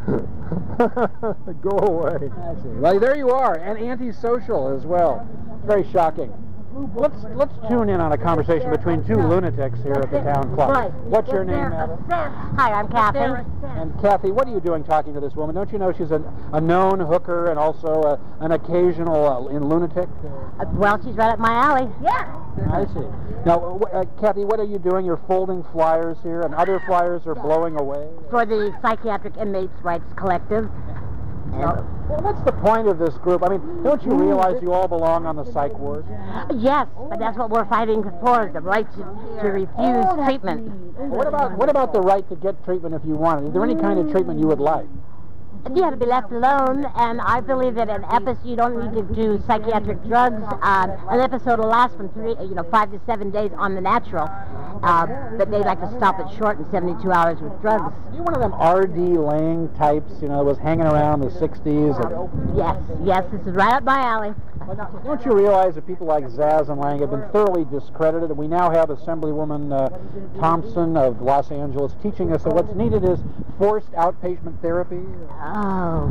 Go away. Well, there you are, and antisocial as well. It's very shocking. Let's let's tune in on a conversation between two lunatics here at the town club. What's your name, madam? Hi, I'm Kathy. And Kathy, what are you doing talking to this woman? Don't you know she's a, a known hooker and also a, an occasional uh, in lunatic? Uh, well, she's right up my alley. Yeah. I see. Now, uh, Kathy, what are you doing? You're folding flyers here, and other flyers are blowing away? For the Psychiatric Inmates Rights Collective. Now, well, what's the point of this group? I mean, don't you realize you all belong on the psych ward? Yes, but that's what we're fighting for, the right to, to refuse treatment. What about what about the right to get treatment if you want it? Is there any kind of treatment you would like? You have to be left alone, and I believe that an episode, you don't need to do psychiatric drugs. Um, an episode will last from three, you know, five to seven days on the natural, Uh, but they like to stop it short in seventy-two hours with drugs. You one of them R D Lang types, you know, that was hanging around in the sixties? And... Yes, yes, this is right up my alley. Don't you realize that people like Zaz and Lang have been thoroughly discredited, and we now have Assemblywoman uh, Thompson of Los Angeles teaching us that what's needed is forced outpatient therapy? Oh.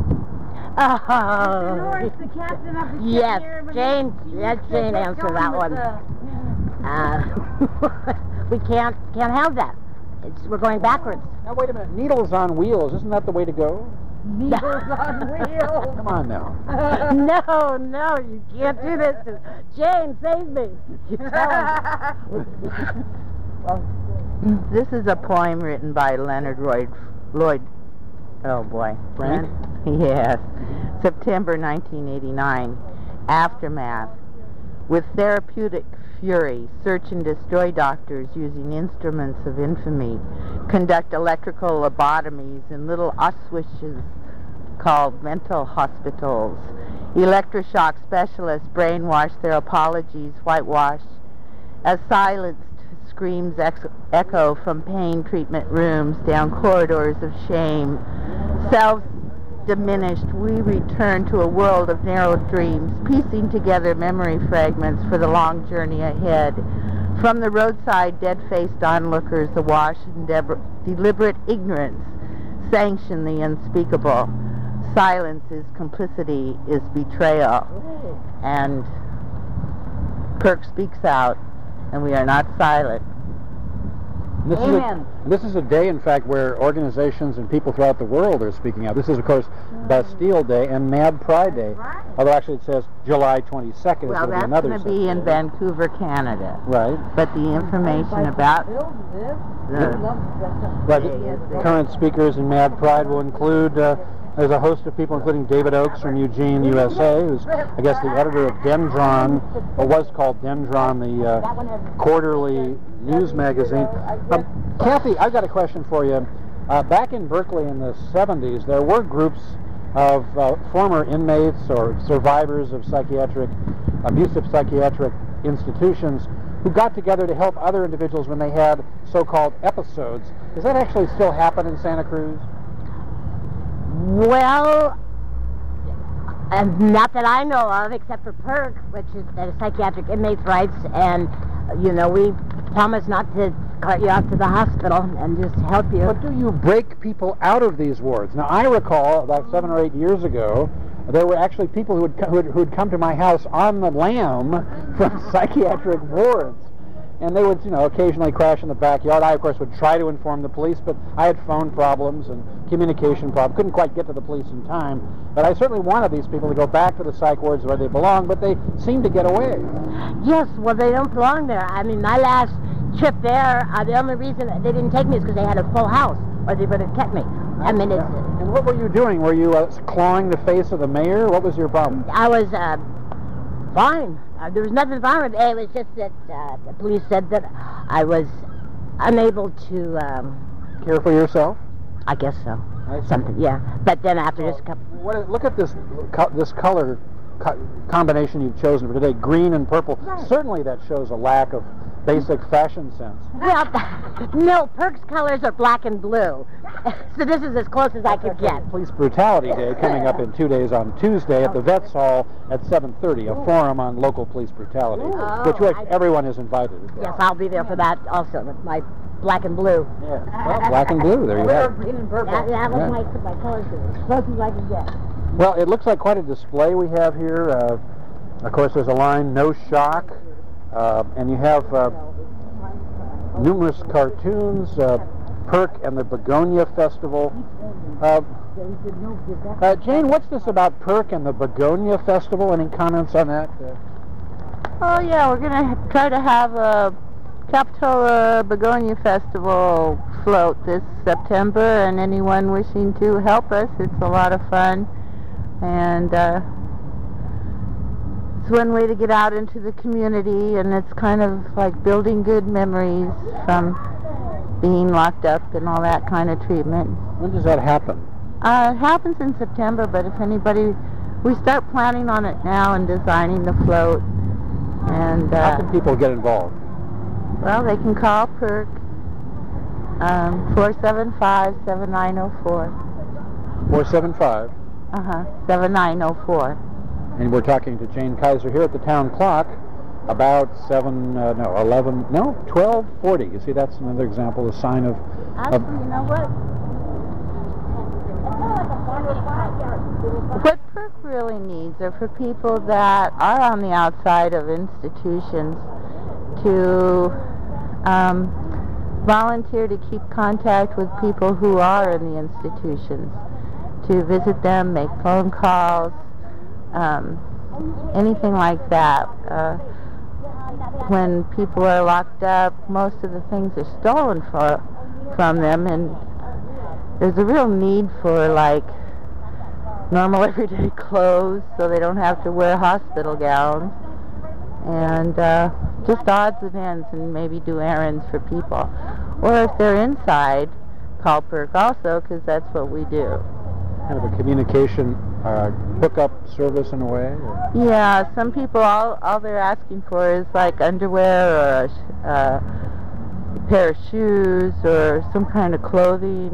Oh. The captain of the yes, Jane, let Jane answer that one. Uh, we can't can't have that. It's, we're going backwards. Now, wait a minute. Needles on wheels, isn't that the way to go? Needles on wheels. Come on now. No, no, you can't do this. Jane, save me. You tell well, this is a poem written by Leonard Lloyd. Lloyd. Oh boy. Frank? Yes. September nineteen eighty-nine. Aftermath. With therapeutic fury, search and destroy doctors using instruments of infamy, conduct electrical lobotomies in little Auschwitzes called mental hospitals. Electroshock specialists brainwash their apologies, whitewash, as silenced screams ex- echo from pain treatment rooms down corridors of shame. Self-diminished, we return to a world of narrow dreams, piecing together memory fragments for the long journey ahead. From the roadside, dead-faced onlookers awash in deb- deliberate ignorance sanction the unspeakable. Silence is complicity, is betrayal. And Kirk speaks out, and we are not silent. This Amen. Is a, this is a day, in fact, where organizations and people throughout the world are speaking out. This is, of course, Bastille Day and Mad Pride Day. Right. Although actually it says July twenty-second. Well, that's going to be in Vancouver, Canada. Right. But the information about the, right. The current speakers in Mad Pride will include, uh, there's a host of people, including David Oakes from Eugene, U S A, who's, I guess, the editor of Dendron, or was called Dendron, the uh, quarterly news magazine. Um, Kathy, I've got a question for you. Uh, back in Berkeley in the seventies, there were groups of uh, former inmates or survivors of psychiatric, abusive psychiatric institutions who got together to help other individuals when they had so-called episodes. Does that actually still happen in Santa Cruz? Well, uh, not that I know of, except for PERC, which is the Psychiatric Inmates' Rights, and, you know, we promise not to cart you out to the hospital and just help you. But do you break people out of these wards? Now, I recall about seven or eight years ago, there were actually people who would, co- who would, who would come to my house on the lam from psychiatric wards. And they would, you know, occasionally crash in the backyard. I, of course, would try to inform the police, but I had phone problems and communication problems. Couldn't quite get to the police in time. But I certainly wanted these people to go back to the psych wards where they belong, but they seemed to get away. Yes, well, they don't belong there. I mean, my last trip there, uh, the only reason they didn't take me is because they had a full house, or they would have kept me. I mean, it's... Uh, and what were you doing? Were you uh, clawing the face of the mayor? What was your problem? I was, uh, fine. Uh, there was nothing wrong with it. It was just that uh, the police said that I was unable to... Um, care for yourself? I guess so. I see. Something, yeah. But then after well, this couple... What, look at this co- this color co- combination you've chosen for today, green and purple. Right. Certainly that shows a lack of basic fashion sense. Well, no, PERC's colors are black and blue. So this is as close as I could get. Police Brutality Day coming up in two days on Tuesday at the Vets Hall at seven thirty, a forum on local police brutality, oh, which, which everyone is invited. Yes, I'll be there for that also, with my black and blue. Yeah, well, black and blue, there you have it. Green and purple. That, that was yeah. my, my colors, as close as I could get. Well, it looks like quite a display we have here. Uh, of course, there's a line, no shock, uh, and you have uh, numerous cartoons, uh, PERC and the Begonia Festival. Uh, uh, Jane, what's this about PERC and the Begonia Festival? Any comments on that? Uh, oh, yeah, we're going to try to have a Capitola Begonia Festival float this September, and anyone wishing to help us, it's a lot of fun. And uh, it's one way to get out into the community, and it's kind of like building good memories from being locked up and all that kind of treatment. When does that happen? Uh, it happens in September, but if anybody, we start planning on it now and designing the float. And uh, how can people get involved? Well, they can call PERC, um, four seven five, seven nine zero four. four seven five. Uh-huh, seven nine zero four. And we're talking to Jane Kaiser here at the town clock about seven, uh, no, eleven, no, twelve forty. You see, that's another example, a sign of... Actually, of you know what? What PERC really needs are for people that are on the outside of institutions to um, volunteer to keep contact with people who are in the institutions, to visit them, make phone calls, um, anything like that. Uh, when people are locked up, most of the things are stolen for, from them, and there's a real need for, like, normal everyday clothes so they don't have to wear hospital gowns, and uh, just odds and ends, and maybe do errands for people. Or if they're inside, call PERC also, because that's what we do. Kind of a communication uh, hookup service in a way? Or? Yeah, some people, all, all they're asking for is like underwear or a, sh- uh, a pair of shoes or some kind of clothing.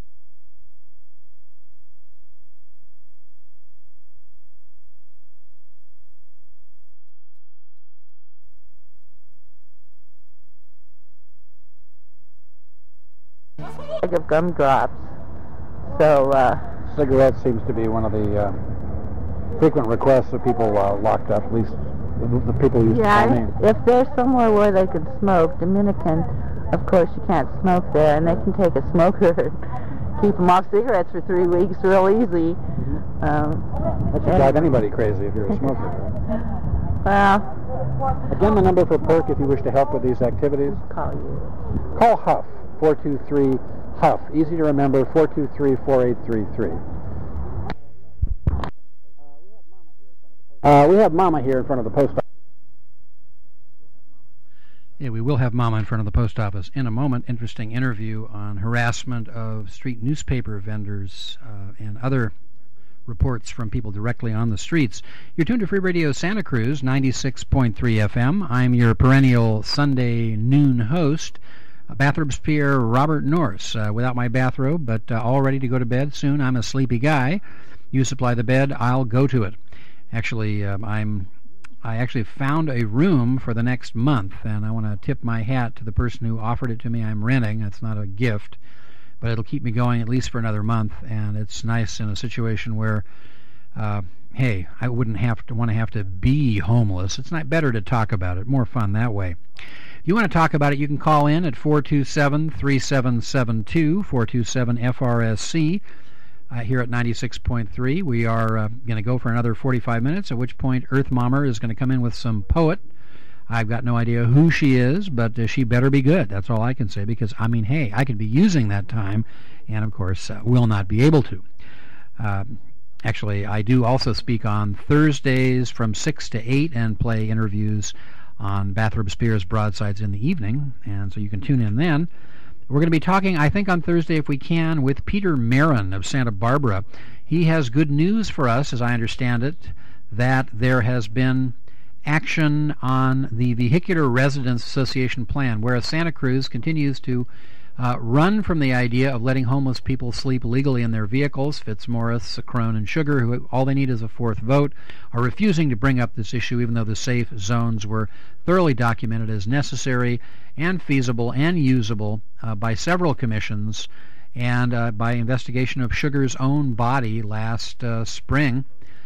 Bag of gumdrops. So, uh, cigarettes seems to be one of the uh, frequent requests of people uh, locked up, at least the, the people used yeah, to call me. If they're somewhere where they can smoke, Dominican, of course you can't smoke there, and they can take a smoker and keep them off cigarettes for three weeks real easy. Mm-hmm. um, that should drive anybody crazy if you're a smoker. Well, again, the number for PERC if you wish to help with these activities. Call you. Call Huff, four two three Huff. Easy to remember, four two three, four eight three three. Uh, we have Mama here in front of the post office. Yeah, we will have Mama in front of the post office in a moment. Interesting interview on harassment of street newspaper vendors uh, and other reports from people directly on the streets. You're tuned to Free Radio Santa Cruz, ninety-six point three F M. I'm your perennial Sunday noon host, Bathrobes Pierre Robert Norris, uh, without my bathrobe, but uh, all ready to go to bed soon. I'm a sleepy guy. You supply the bed, I'll go to it. Actually, um, I'm I actually found a room for the next month, and I want to tip my hat to the person who offered it to me. I'm renting. It's not a gift, but it'll keep me going at least for another month, and it's nice in a situation where, uh, hey, I wouldn't have to want to have to be homeless. It's not better to talk about it. More fun that way. If you want to talk about it, you can call in at four two seven, three seven seven two, four two seven F R S C. Uh, here at ninety-six point three. We are uh, going to go for another forty-five minutes, at which point Earth Mommer is going to come in with some poet. I've got no idea who she is, but uh, she better be good. That's all I can say, because, I mean, hey, I could be using that time, and, of course, uh, will not be able to. Uh, actually, I do also speak on Thursdays from six to eight and play interviews on Bathrobes Spears Broadsides in the evening, and so you can tune in then. We're going to be talking, I think, on Thursday, if we can, with Peter Marin of Santa Barbara. He has good news for us, as I understand it, that there has been action on the Vehicular Residents Association plan, whereas Santa Cruz continues to uh, run from the idea of letting homeless people sleep legally in their vehicles. Fitzmaurice, Crone, and Sugar, who all they need is a fourth vote, are refusing to bring up this issue, even though the safe zones were thoroughly documented as necessary and feasible and usable uh, by several commissions and uh, by investigation of Sugar's own body last uh, spring.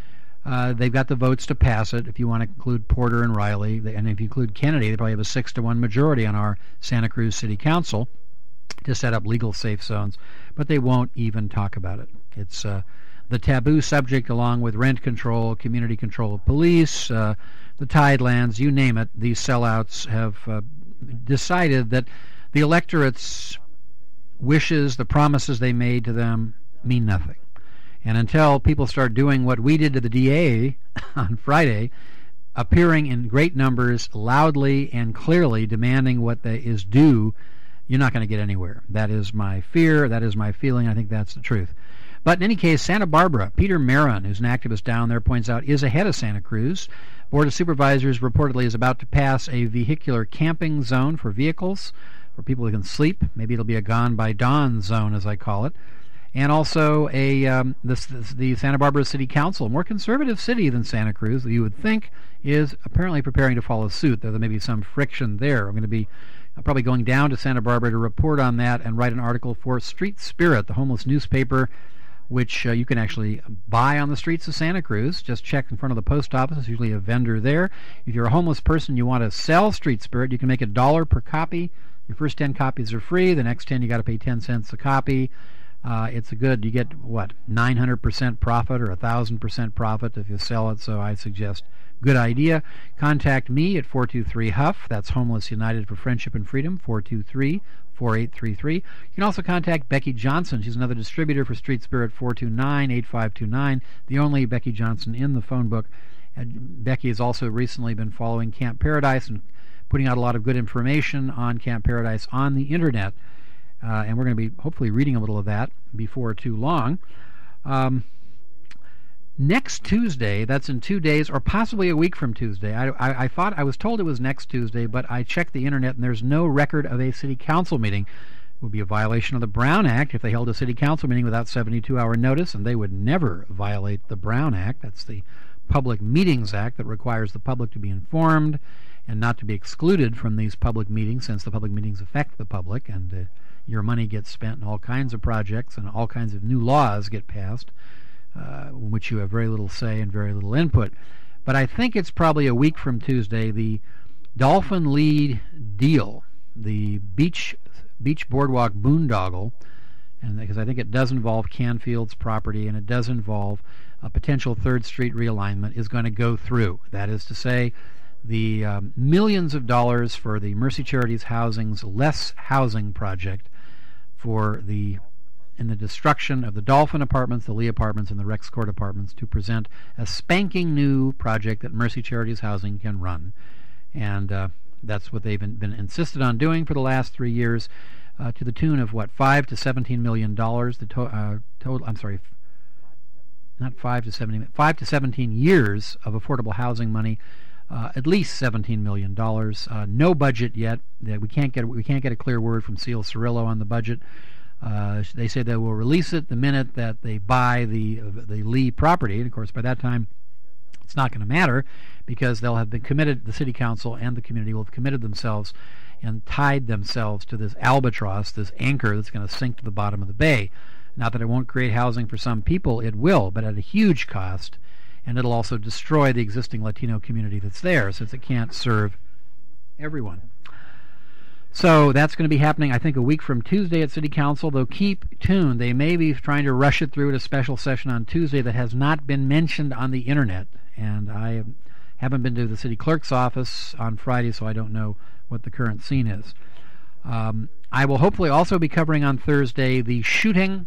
Uh, they've got the votes to pass it. If you want to include Porter and Riley, and if you include Kennedy, they probably have a six to one majority on our Santa Cruz City Council to set up legal safe zones, but they won't even talk about it. It's uh, the taboo subject, along with rent control, community control of police, uh, the Tidelands, you name it. These sellouts have uh, decided that the electorate's wishes, the promises they made to them, mean nothing. And until people start doing what we did to the D A on Friday, appearing in great numbers, loudly and clearly demanding what they is due, you're not going to get anywhere. That is my fear. That is my feeling. I think that's the truth. But in any case, Santa Barbara, Peter Marin, who's an activist down there, points out, is ahead of Santa Cruz. Board of Supervisors reportedly is about to pass a vehicular camping zone for vehicles, for people who can sleep. Maybe it'll be a gone by dawn zone, as I call it. And also a um, this, this, the Santa Barbara City Council, a more conservative city than Santa Cruz, that you would think is apparently preparing to follow suit, though there may be some friction there. I'm going to be uh, probably going down to Santa Barbara to report on that and write an article for Street Spirit, the homeless newspaper, which uh, you can actually buy on the streets of Santa Cruz. Just check in front of the post office. There's usually a vendor there. If you're a homeless person, you want to sell Street Spirit, you can make a dollar per copy. Your first ten copies are free. The next ten, you got to pay ten cents a copy. Uh, it's a good, you get, what, nine hundred percent profit or one thousand percent profit if you sell it, so I suggest good idea. Contact me at four two three H U F, that's Homeless United for Friendship and Freedom, four two three, four eight three three. You can also contact Becky Johnson. She's another distributor for Street Spirit, four two nine, eight five two nine, the only Becky Johnson in the phone book. And Becky has also recently been following Camp Paradise and putting out a lot of good information on Camp Paradise on the internet. Uh, and we're going to be hopefully reading a little of that before too long. Um, next Tuesday, that's in two days, or possibly a week from Tuesday. I, I, I thought I was told it was next Tuesday, but I checked the internet and there's no record of a city council meeting. It would be a violation of the Brown Act if they held a city council meeting without seventy-two hour notice, and they would never violate the Brown Act. That's the Public Meetings Act that requires the public to be informed and not to be excluded from these public meetings, since the public meetings affect the public, and uh, your money gets spent in all kinds of projects and all kinds of new laws get passed, uh, in which you have very little say and very little input. But I think it's probably a week from Tuesday, the Dolphin Lead deal, the beach beach boardwalk boondoggle, and because I think it does involve Canfield's property and it does involve a potential third Street realignment, is going to go through. That is to say, the um, millions of dollars for the Mercy Charities Housing's Less Housing project for the in the destruction of the Dolphin Apartments, the Lee Apartments, and the Rex Court Apartments, to present a spanking new project that Mercy Charities Housing can run. And uh, that's what they've been, been insisted on doing for the last three years, uh, to the tune of, what, five to seventeen million dollars. The to- uh, total, I'm sorry, not five to seventeen, five to seventeen years of affordable housing money. Uh, at least seventeen million dollars. Uh, no budget yet. We can't get we can't get a clear word from Seal Cirillo on the budget. Uh, they say they will release it the minute that they buy the uh, the Lee property. And of course, by that time, it's not going to matter, because they'll have been committed. The city council and the community will have committed themselves and tied themselves to this albatross, this anchor that's going to sink to the bottom of the bay. Not that it won't create housing for some people, it will, but at a huge cost. And it'll also destroy the existing Latino community that's there, since it can't serve everyone. So that's going to be happening, I think, a week from Tuesday at City Council, though keep tuned. They may be trying to rush it through at a special session on Tuesday that has not been mentioned on the internet. And I haven't been to the city clerk's office on Friday, so I don't know what the current scene is. Um, I will hopefully also be covering on Thursday the shooting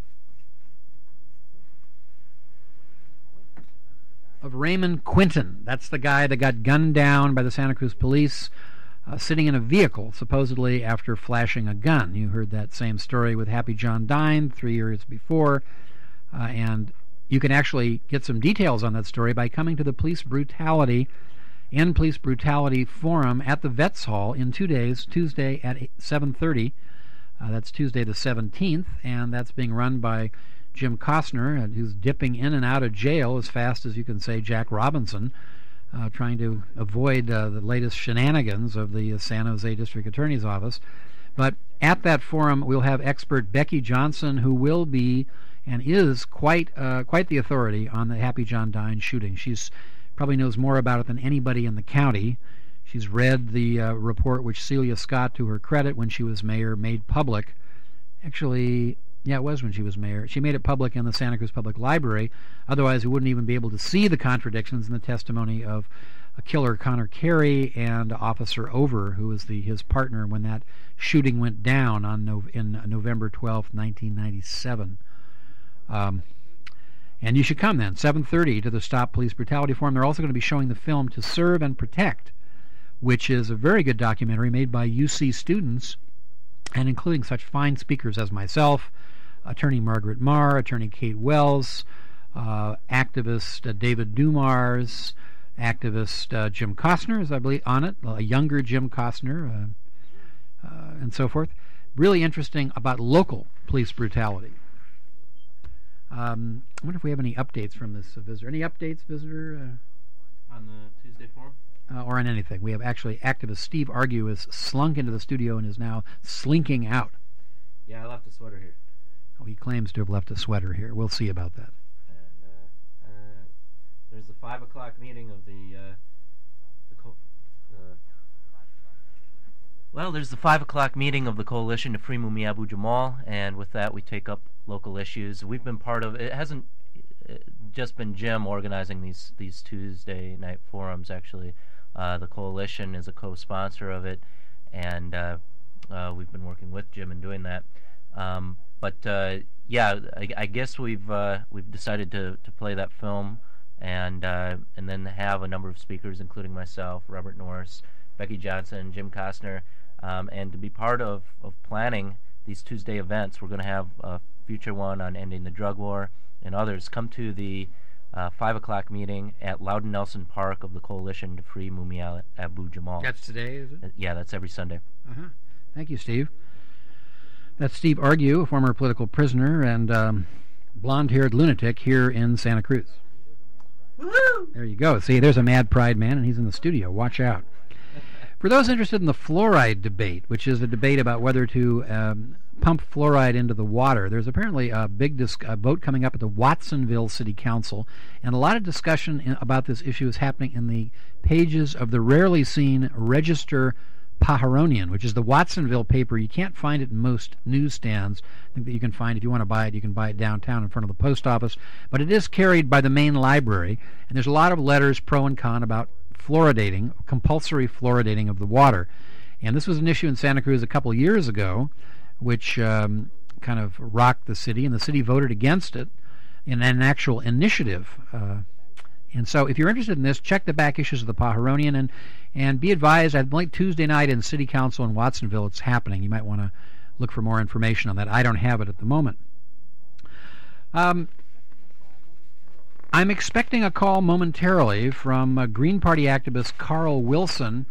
of Raymond Quinton. That's the guy that got gunned down by the Santa Cruz police, uh, sitting in a vehicle, supposedly after flashing a gun. You heard that same story with Happy John Dine three years before, uh, and you can actually get some details on that story by coming to the Police Brutality and Police Brutality Forum at the Vets Hall in two days, Tuesday at seven thirty. Uh, that's Tuesday the seventeenth, and that's being run by Jim Costner, who's dipping in and out of jail as fast as you can say Jack Robinson, uh, trying to avoid uh, the latest shenanigans of the uh, San Jose District Attorney's Office. But at that forum, we'll have expert Becky Johnson, who will be and is quite uh, quite the authority on the Happy John Dine shooting. She's probably knows more about it than anybody in the county. She's read the uh, report which Celia Scott, to her credit, when she was mayor, made public. Actually, yeah, it was when she was mayor. She made it public in the Santa Cruz Public Library. Otherwise, we wouldn't even be able to see the contradictions in the testimony of a killer, Connor Carey, and Officer Over, who was the his partner when that shooting went down on no, in November twelfth, nineteen ninety-seven. Um, and you should come then, seven thirty, to the Stop Police Brutality Forum. They're also going to be showing the film To Serve and Protect, which is a very good documentary made by U C students, and including such fine speakers as myself, Attorney Margaret Marr, Attorney Kate Wells, uh, activist uh, David Dumars, activist uh, Jim Costner, is I believe on it, a younger Jim Costner, uh, uh, and so forth. Really interesting about local police brutality. Um, I wonder if we have any updates from this uh, visitor. Any updates, visitor? Uh, on the Tuesday forum? Uh, or on anything. We have actually activist Steve Argue has slunk into the studio and is now slinking out. Yeah, I left a sweater here. Oh, he claims to have left a sweater here. We'll see about that. And uh, uh, there's the five o'clock meeting of the uh, the co- uh, well, there's the five o'clock meeting of the Coalition to Free Mumia Abu Jamal, and with that we take up local issues. We've been part of it. Hasn't just been Jim organizing these these Tuesday night forums. Actually, uh, the Coalition is a co-sponsor of it, and uh, uh, we've been working with Jim in doing that. Um, but uh, yeah, I, I guess we've uh, we've decided to, to play that film, and uh, and then have a number of speakers, including myself, Robert Norris, Becky Johnson, Jim Costner, um, and to be part of, of planning these Tuesday events. We're going to have a future one on ending the drug war and others. Come to the uh, five o'clock meeting at Loudon Nelson Park of the Coalition to Free Mumia Abu Jamal. That's today, is it? Uh, yeah, that's every Sunday. Uh-huh. Thank you, Steve. That's Steve Argue, a former political prisoner and um, blonde-haired lunatic here in Santa Cruz. Woo-hoo! There you go. See, there's a mad pride man, and he's in the studio. Watch out. For those interested in the fluoride debate, which is a debate about whether to um, pump fluoride into the water, there's apparently a big dis- a vote coming up at the Watsonville City Council, and a lot of discussion in, about this issue is happening in the pages of the rarely seen Register Pajaronian, which is the Watsonville paper. You can't find it in most newsstands. I think that you can find, if you want to buy it, you can buy it downtown in front of the post office, but it is carried by the main library, and there's a lot of letters pro and con about fluoridating, compulsory fluoridating of the water. And this was an issue in Santa Cruz a couple of years ago, which um, kind of rocked the city, and the city voted against it in an actual initiative. Uh, and so if you're interested in this, check the back issues of the Pajaronian, and, and be advised, I think Tuesday night in City Council in Watsonville it's happening. You might want to look for more information on that. I don't have it at the moment. Um, I'm expecting a call momentarily from uh, Green Party activist Carl Wilson,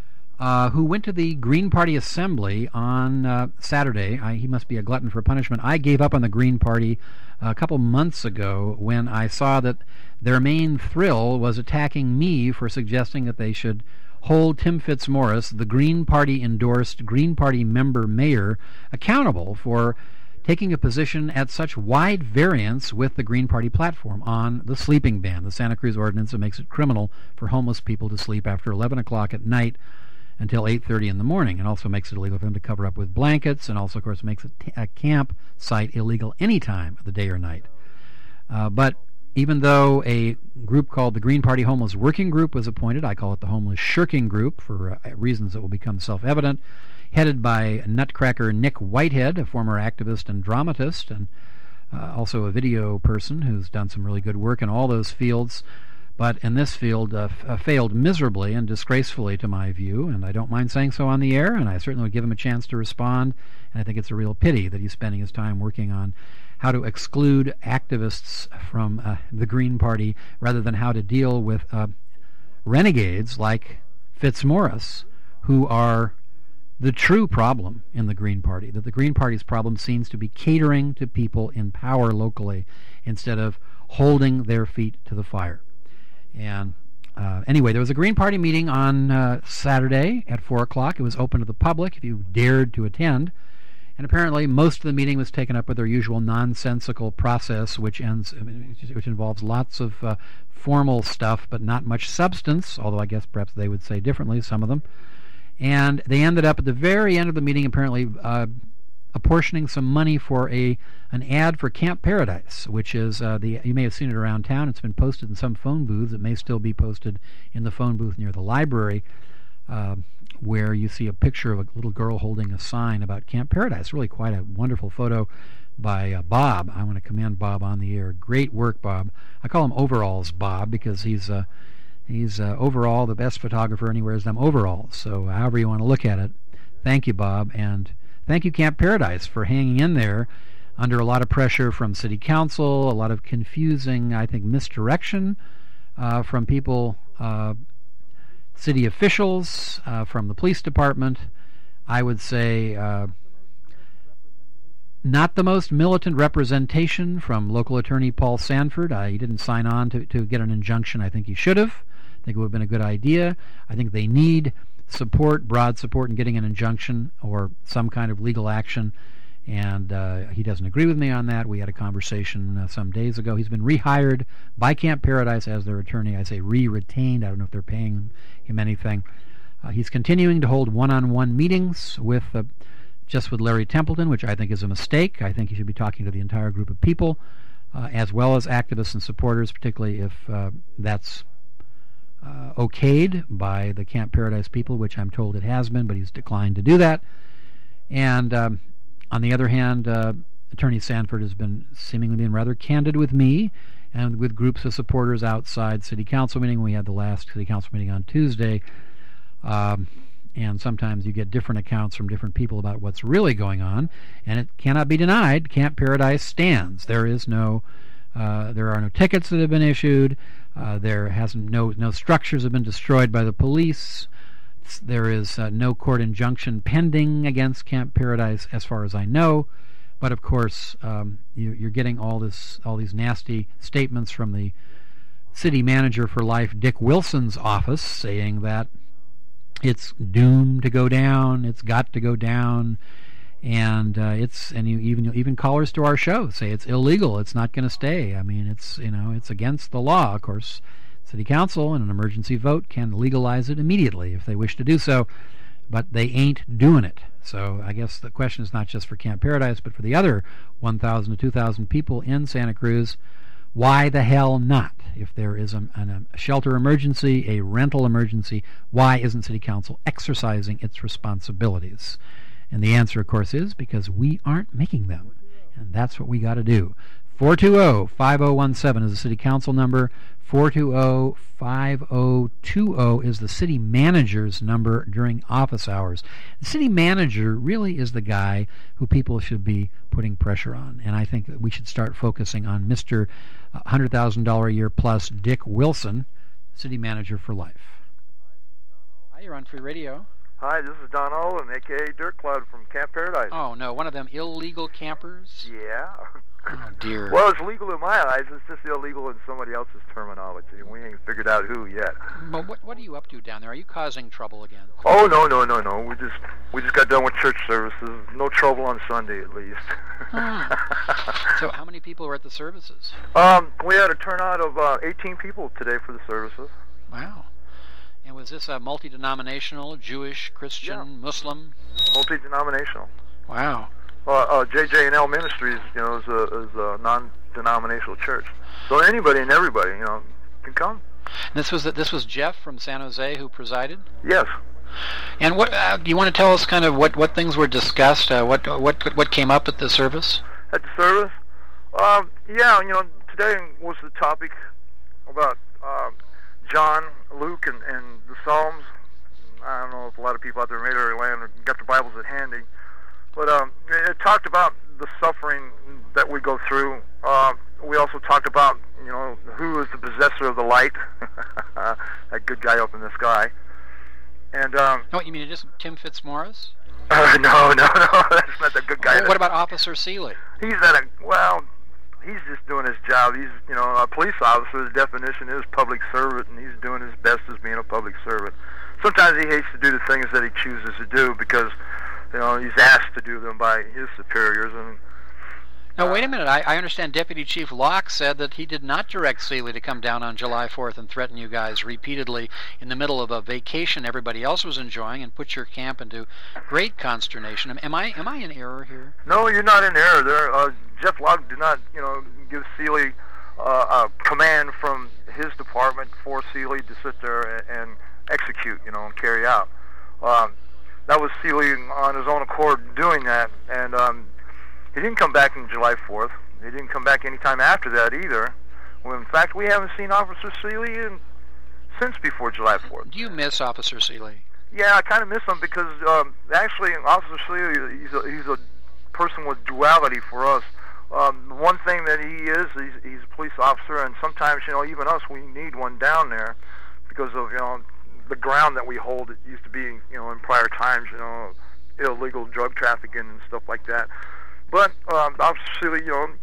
uh, who went to the Green Party Assembly on uh, Saturday. I, he must be a glutton for punishment. I gave up on the Green Party a couple months ago when I saw that their main thrill was attacking me for suggesting that they should hold Tim Fitzmaurice, the Green Party-endorsed Green Party member mayor, accountable for taking a position at such wide variance with the Green Party platform on the sleeping ban, the Santa Cruz ordinance that makes it criminal for homeless people to sleep after eleven o'clock at night until eight thirty in the morning, and also makes it illegal for them to cover up with blankets, and also, of course, makes a camp site illegal any time of the day or night. Uh, but even though a group called the Green Party Homeless Working Group was appointed, I call it the Homeless Shirking Group for uh, reasons that will become self-evident, headed by nutcracker Nick Whitehead, a former activist and dramatist, and uh, also a video person who's done some really good work in all those fields, but in this field uh, f- uh, failed miserably and disgracefully to my view, and I don't mind saying so on the air, and I certainly would give him a chance to respond, and I think it's a real pity that he's spending his time working on how to exclude activists from uh, the Green Party rather than how to deal with uh, renegades like Fitzmaurice, who are the true problem in the Green Party, that the Green Party's problem seems to be catering to people in power locally instead of holding their feet to the fire. And uh, anyway, there was a Green Party meeting on uh, Saturday at four o'clock. It was open to the public if you dared to attend. And apparently most of the meeting was taken up with their usual nonsensical process, which ends, which involves lots of uh, formal stuff, but not much substance, although I guess perhaps they would say differently, some of them. And they ended up at the very end of the meeting apparently uh, apportioning some money for a an ad for Camp Paradise, which is, uh, the you may have seen it around town. It's been posted in some phone booths. It may still be posted in the phone booth near the library, uh, where you see a picture of a little girl holding a sign about Camp Paradise. Really quite a wonderful photo by uh, Bob. I want to commend Bob on the air. Great work, Bob. I call him Overalls Bob because he's... Uh, He's uh, overall the best photographer and he wears them overalls. So however you want to look at it, thank you, Bob. And thank you, Camp Paradise, for hanging in there under a lot of pressure from city council, a lot of confusing, I think, misdirection uh, from people, uh, city officials, uh, from the police department. I would say uh, not the most militant representation from local attorney Paul Sanford. Uh, he didn't sign on to, to get an injunction. I think he should have. I think it would have been a good idea. I think they need support, broad support in getting an injunction or some kind of legal action, and uh, he doesn't agree with me on that. We had a conversation uh, some days ago. He's been rehired by Camp Paradise as their attorney. I say re-retained. I don't know if they're paying him anything. Uh, he's continuing to hold one-on-one meetings with uh, just with Larry Templeton, which I think is a mistake. I think he should be talking to the entire group of people, uh, as well as activists and supporters, particularly if uh, that's uh, okayed by the Camp Paradise people, which I'm told it has been, but he's declined to do that. And um, on the other hand, uh, Attorney Sanford has been seemingly being rather candid with me and with groups of supporters outside City Council meeting. We had the last City Council meeting on Tuesday. Um, and sometimes you get different accounts from different people about what's really going on, and it cannot be denied. Camp Paradise stands. There is no, uh, there are no tickets that have been issued. Uh, there hasn't no no structures have been destroyed by the police. There is uh, no court injunction pending against Camp Paradise, as far as I know. But of course, um, you, you're getting all this all these nasty statements from the city manager for life, Dick Wilson's office, saying that it's doomed to go down. It's got to go down, and uh, it's and you even even callers to our show say it's illegal. It's not going to stay. I mean, it's you know it's against the law. Of course, City Council in an emergency vote can legalize it immediately if they wish to do so, but they ain't doing it. So I guess the question is not just for Camp Paradise, but for the other one thousand to two thousand people in Santa Cruz. Why the hell not? If there is a, a shelter emergency, a rental emergency, why isn't City Council exercising its responsibilities? And the answer, of course, is because we aren't making them. And that's what we got to do. four two zero, five zero one seven is the City Council number. four two zero, five zero two zero is the city manager's number during office hours. The city manager really is the guy who people should be putting pressure on. And I think that we should start focusing on Mister one hundred thousand dollars a year plus Dick Wilson, city manager for life. Hi, you're on Free Radio. Hi, this is Don Olin, a k a. Dirt Cloud from Camp Paradise. Oh, no, one of them illegal campers? Yeah. Oh, dear. Well, it's legal in my eyes. It's just illegal in somebody else's terminology. We ain't figured out who yet. But what what are you up to down there? Are you causing trouble again? Oh, no, no, no, no. We just we just got done with church services. No trouble on Sunday, at least. Hmm. So how many people were at the services? Um, we had a turnout of uh, eighteen people today for the services. Wow. And was this a multi-denominational, Jewish, Christian, yeah. Muslim? Multi-denominational. Wow. Uh, uh, J J and L Ministries, you know, is a, is a non-denominational church. So anybody and everybody, you know, can come. And this was this was Jeff from San Jose who presided? Yes. And what uh, do you want to tell us? Kind of what, what things were discussed? Uh, what what what came up at the service? At the service, um, yeah, you know, today was the topic about uh, John, Luke, and, and the Psalms. I don't know if a lot of people out there in Mayberry Land got their Bibles at handy. But um, it talked about the suffering that we go through. Uh, we also talked about, you know, who is the possessor of the light, that good guy up in the sky. And um, no, you mean just Tim Fitzmaurice? Uh, no, no, no, that's not the good guy. Well, what about Officer Seeley? He's at a well. He's just doing his job. He's, you know, a police officer's definition is public servant, and he's doing his best as being a public servant. Sometimes he hates to do the things that he chooses to do because, you know, he's asked to do them by his superiors. And now, wait a minute. I, I understand Deputy Chief Locke said that he did not direct Seeley to come down on July fourth and threaten you guys repeatedly in the middle of a vacation everybody else was enjoying and put your camp into great consternation. Am I am I in error here? No, you're not in error. There, uh, Jeff Locke did not, you know, give Seeley uh, a command from his department for Seeley to sit there and, and execute, you know, and carry out. Um, that was Seeley on his own accord doing that, and um, he didn't come back on July fourth. He didn't come back any time after that either. Well, in fact, we haven't seen Officer Seeley in, since before July fourth. Do you miss Officer Seeley? Yeah, I kind of miss him because um, actually Officer Seeley, he's a, he's a person with duality for us. Um, one thing that he is, he's, he's a police officer, and sometimes, you know, even us, we need one down there because of, you know, the ground that we hold. It used to be, you know, in prior times, you know, illegal drug trafficking and stuff like that. But um, obviously, you know,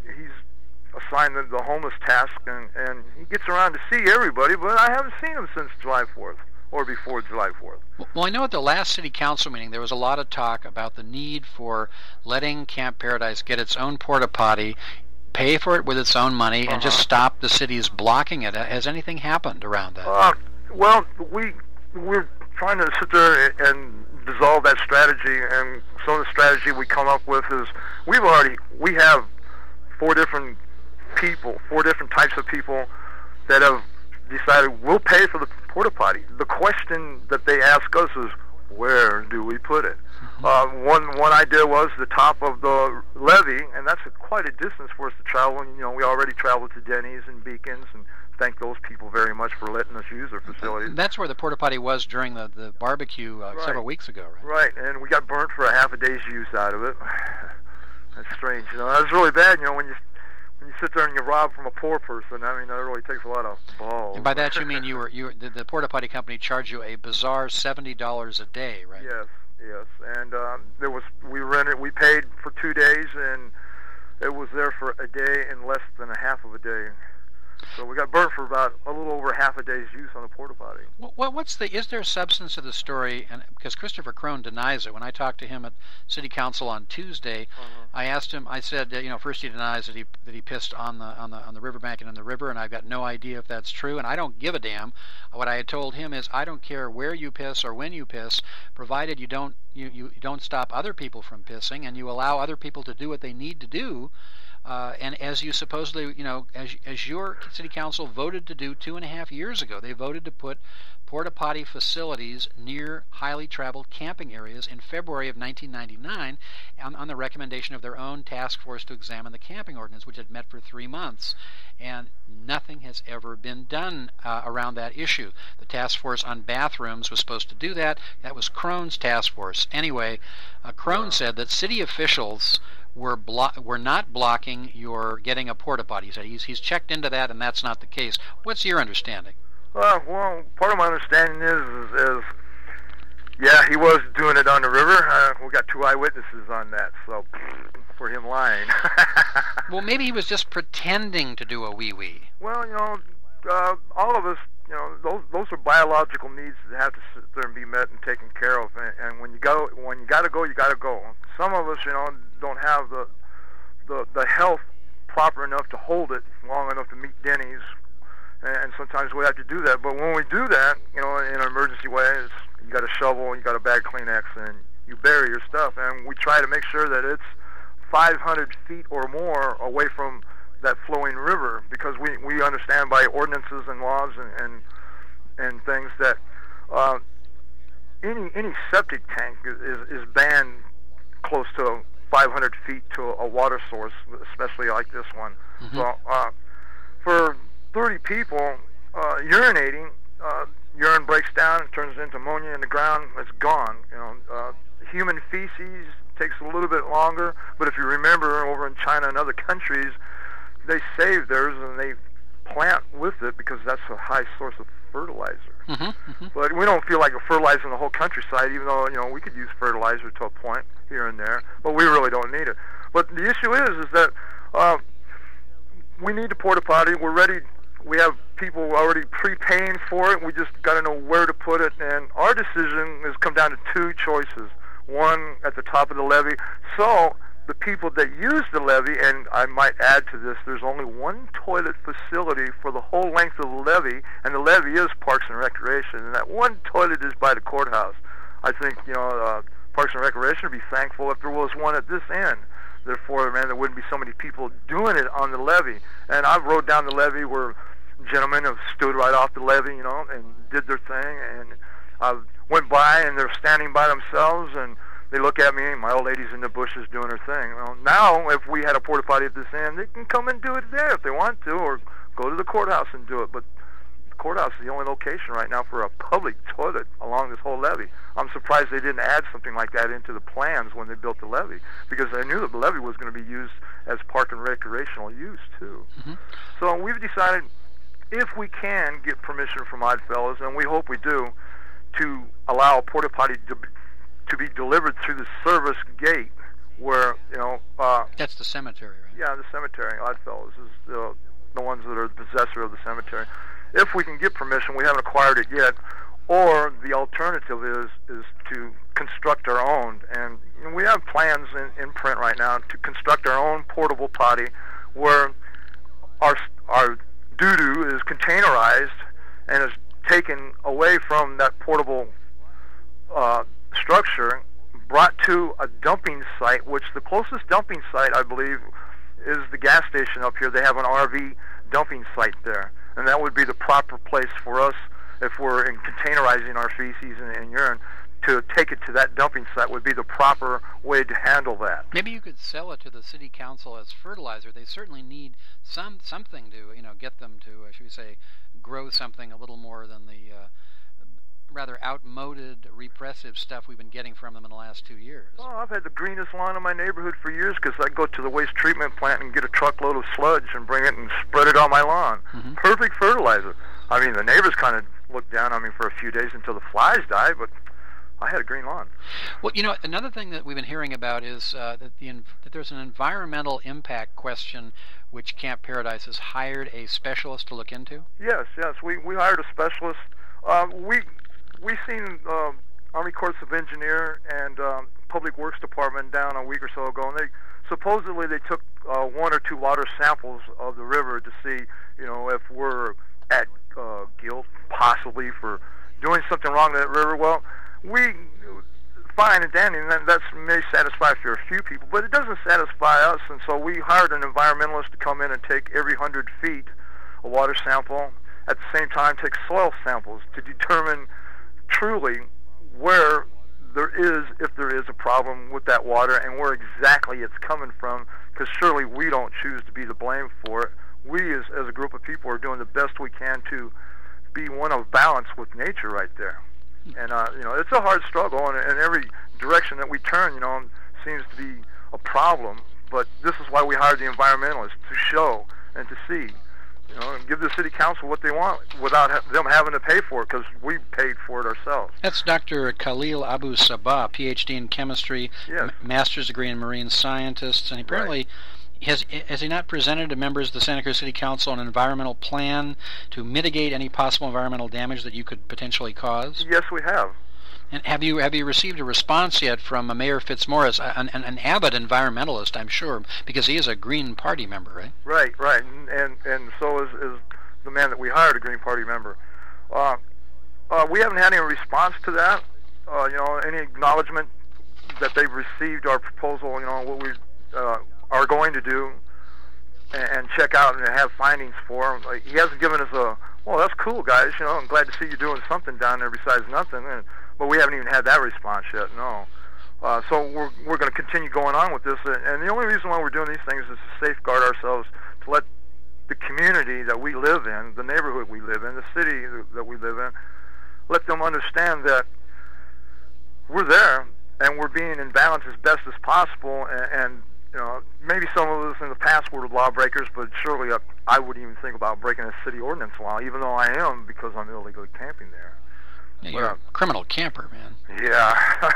he's assigned the, the homeless task, and, and he gets around to see everybody, but I haven't seen him since July fourth. Or before July fourth. Well, I know at the last city council meeting there was a lot of talk about the need for letting Camp Paradise get its own porta potty, pay for it with its own money, uh-huh. and just stop the city's blocking it. Has anything happened around that? Uh, well, we we're trying to sit there and dissolve that strategy, and some of the strategy we come up with is we've already we have four different people, four different types of people that have decided we'll pay for the porta potty. The question that they ask us is, where do we put it? Mm-hmm. Uh, one one idea was the top of the levee, and that's a, quite a distance for us to travel. And, you know, we already traveled to Denny's and Beacons, and thank those people very much for letting us use their facilities. That's where the porta potty was during the, the barbecue uh, right. several weeks ago, right? Right, and we got burnt for a half a day's use out of it. That's strange, you know. That was really bad, you know, when you When you sit there and you rob from a poor person. I mean, that really takes a lot of balls. And by that you mean you were you were, the, the porta potty company charged you a bizarre seventy dollars a day, right? Yes, yes. And um, there was we rented, we paid for two days, and it was there for a day and less than a half of a day. So we got burnt for about a little over half a day's use on the porta potty. What, what's the? Is there substance to the story? And because Christopher Crone denies it. When I talked to him at City Council on Tuesday, uh-huh. I asked him. I said, uh, you know, first he denies that he that he pissed on the on the on the riverbank and in the river, and I've got no idea if that's true. And I don't give a damn. What I had told him is, I don't care where you piss or when you piss, provided you don't you you don't stop other people from pissing and you allow other people to do what they need to do. Uh, and as you supposedly, you know, as as your city council voted to do two and a half years ago, they voted to put porta potty facilities near highly traveled camping areas in February of nineteen ninety-nine on, on the recommendation of their own task force to examine the camping ordinance, which had met for three months. And nothing has ever been done uh, around that issue. The task force on bathrooms was supposed to do that. That was Crone's task force. Anyway, uh, Crone said that city officials were blo- were not blocking your getting a porta potty. He said he's he's checked into that, and that's not the case. What's your understanding? Uh, well, part of my understanding is, is, is yeah, he was doing it on the river. Uh, we got two eyewitnesses on that, so for him lying. Well, maybe he was just pretending to do a wee-wee. Well, you know, uh, all of us, you know, those those are biological needs that have to sit there and be met and taken care of. And, and when you go, when you got to go, you got to go. Some of us, you know, don't have the the the health proper enough to hold it long enough to meet Denny's, and, and sometimes we have to do that. But when we do that, you know, in an emergency way, it's, you got a shovel, you got a bag of Kleenex, and you bury your stuff. And we try to make sure that it's five hundred feet or more away from that flowing river, because we we understand by ordinances and laws and and, and things that uh, any any septic tank is is banned close to five hundred feet to a water source, especially like this one. Mm-hmm. So uh, for thirty people uh, urinating, uh, urine breaks down and turns into ammonia in the ground. It's gone. You know, uh, human feces takes a little bit longer, but if you remember, over in China and other countries, they save theirs and they plant with it because that's a high source of fertilizer. Mm-hmm, mm-hmm. But we don't feel like we're fertilizing the whole countryside, even though, you know, we could use fertilizer to a point here and there, but we really don't need it. But the issue is, is that uh, we need the porta potty. We're ready. We have people already prepaying for it. We just got to know where to put it. And our decision has come down to two choices. One at the top of the levee. So the people that use the levee, and I might add to this, there's only one toilet facility for the whole length of the levee, and the levee is Parks and Recreation, and that one toilet is by the courthouse. I think, you know, uh, Parks and Recreation would be thankful if there was one at this end. Therefore, man, there wouldn't be so many people doing it on the levee. And I've rode down the levee where gentlemen have stood right off the levee, you know, and did their thing, and I went by and they're standing by themselves, and they look at me, and my old lady's in the bushes doing her thing. Well, now, if we had a porta potty at this end, they can come and do it there if they want to, or go to the courthouse and do it. But the courthouse is the only location right now for a public toilet along this whole levee. I'm surprised they didn't add something like that into the plans when they built the levee, because they knew that the levee was going to be used as park and recreational use too. Mm-hmm. So we've decided, if we can get permission from Oddfellows, and we hope we do, to allow a porta potty to, to be delivered through the service gate, where, you know... Uh, That's the cemetery, right? Yeah, the cemetery. Oddfellows is the, the ones that are the possessor of the cemetery. If we can get permission, we haven't acquired it yet, or the alternative is is to construct our own. And you know, we have plans in, in print right now to construct our own portable potty, where our our doo-doo is containerized and is taken away from that portable uh, structure, brought to a dumping site, which the closest dumping site, I believe, is the gas station up here. They have an R V dumping site there, and that would be the proper place for us, if we're in containerizing our feces and, and urine, to take it to that dumping site would be the proper way to handle that. Maybe you could sell it to the city council as fertilizer. They certainly need some something to, you know, get them to, uh, should we say, grow something a little more than the uh, rather outmoded, repressive stuff we've been getting from them in the last two years. Oh, I've had the greenest lawn in my neighborhood for years, because I go to the waste treatment plant and get a truckload of sludge and bring it and spread it on my lawn. Mm-hmm. Perfect fertilizer. I mean, the neighbors kind of looked down on me for a few days until the flies died, but I had a green lawn. Well, you know, another thing that we've been hearing about is uh, that, the, that there's an environmental impact question which Camp Paradise has hired a specialist to look into. Yes, yes. We, we hired a specialist. Uh, we... We seen uh, Army Corps of Engineer and um, Public Works Department down a week or so ago, and they supposedly they took uh, one or two water samples of the river to see, you know, if we're at uh, guilt possibly for doing something wrong to that river. Well, we fine and dandy, and that that's, may satisfy for a few people, but it doesn't satisfy us, and so we hired an environmentalist to come in and take every hundred feet a water sample. At the same time, take soil samples to determine truly where there is, if there is a problem with that water, and where exactly it's coming from, because surely we don't choose to be the blame for it. We, as, as a group of people, are doing the best we can to be one of balance with nature right there. And, uh, you know, it's a hard struggle, and, and every direction that we turn, you know, seems to be a problem, but this is why we hired the environmentalists, to show and to see, you know, and give the city council what they want without ha them having to pay for it, because we paid for it ourselves. That's Doctor Khalil Abu Sabah, P H D in chemistry, yes. master's degree in marine scientists, and apparently right. has has he not presented to members of the Santa Cruz City Council an environmental plan to mitigate any possible environmental damage that you could potentially cause? Yes, we have. And have you have you received a response yet from uh, Mayor Fitzmaurice, an, an, an avid environmentalist, I'm sure, because he is a Green Party member, right? Right, right, and and, and so is, is the man that we hired, a Green Party member. Uh, uh, we haven't had any response to that. Uh, you know, any acknowledgement that they've received our proposal. You know, what we uh, are going to do, and, and check out and have findings for. Like, he hasn't given us a, well, that's cool, guys. You know, I'm glad to see you doing something down there besides nothing. And, but we haven't even had that response yet, no. Uh, so we're, we're going to continue going on with this. And the only reason why we're doing these things is to safeguard ourselves, to let the community that we live in, the neighborhood we live in, the city that we live in, let them understand that we're there and we're being in balance as best as possible. And, and you know, maybe some of us in the past were lawbreakers, but surely I, I wouldn't even think about breaking a city ordinance law, even though I am, because I'm illegally camping there. Yeah, you're a criminal camper, man. Yeah.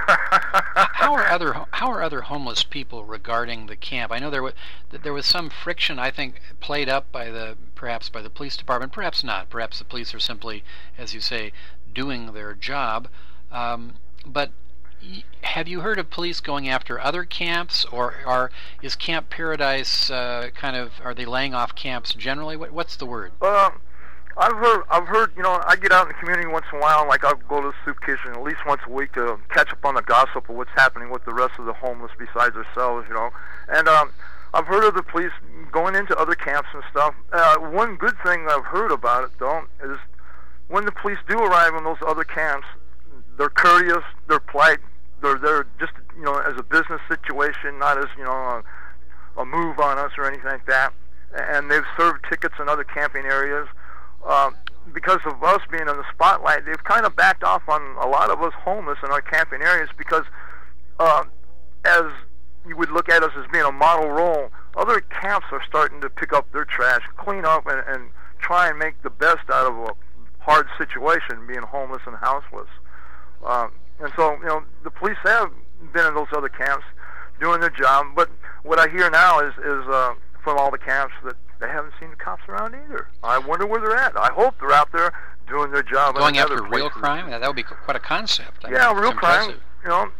How are other how are other homeless people regarding the camp? I know there was there was some friction, I think, played up by the perhaps by the police department, perhaps not. Perhaps the police are simply, as you say, doing their job. Um, but have you heard of police going after other camps, or are is Camp Paradise uh, kind of, are they laying off camps generally? What, what's the word? Uh, I've heard, I've heard, you know, I get out in the community once in a while, like I'll go to the soup kitchen at least once a week to catch up on the gossip of what's happening with the rest of the homeless besides ourselves, you know. And um, I've heard of the police going into other camps and stuff. Uh, one good thing I've heard about it, though, is when the police do arrive in those other camps, they're courteous, they're polite, they're there just, you know, as a business situation, not as, you know, a, a move on us or anything like that. And they've served tickets in other camping areas. Uh, because of us being in the spotlight, they've kind of backed off on a lot of us homeless in our camping areas because uh, as you would look at us as being a model role, other camps are starting to pick up their trash, clean up, and, and try and make the best out of a hard situation, being homeless and houseless. Um, and so, you know, the police have been in those other camps doing their job, but what I hear now is, is uh, from all the camps that they haven't seen the cops around either. I wonder where they're at. I hope they're out there doing their job. Going in after other real places. crime? That would be quite a concept. I yeah, mean, real crime. Impressive. You know,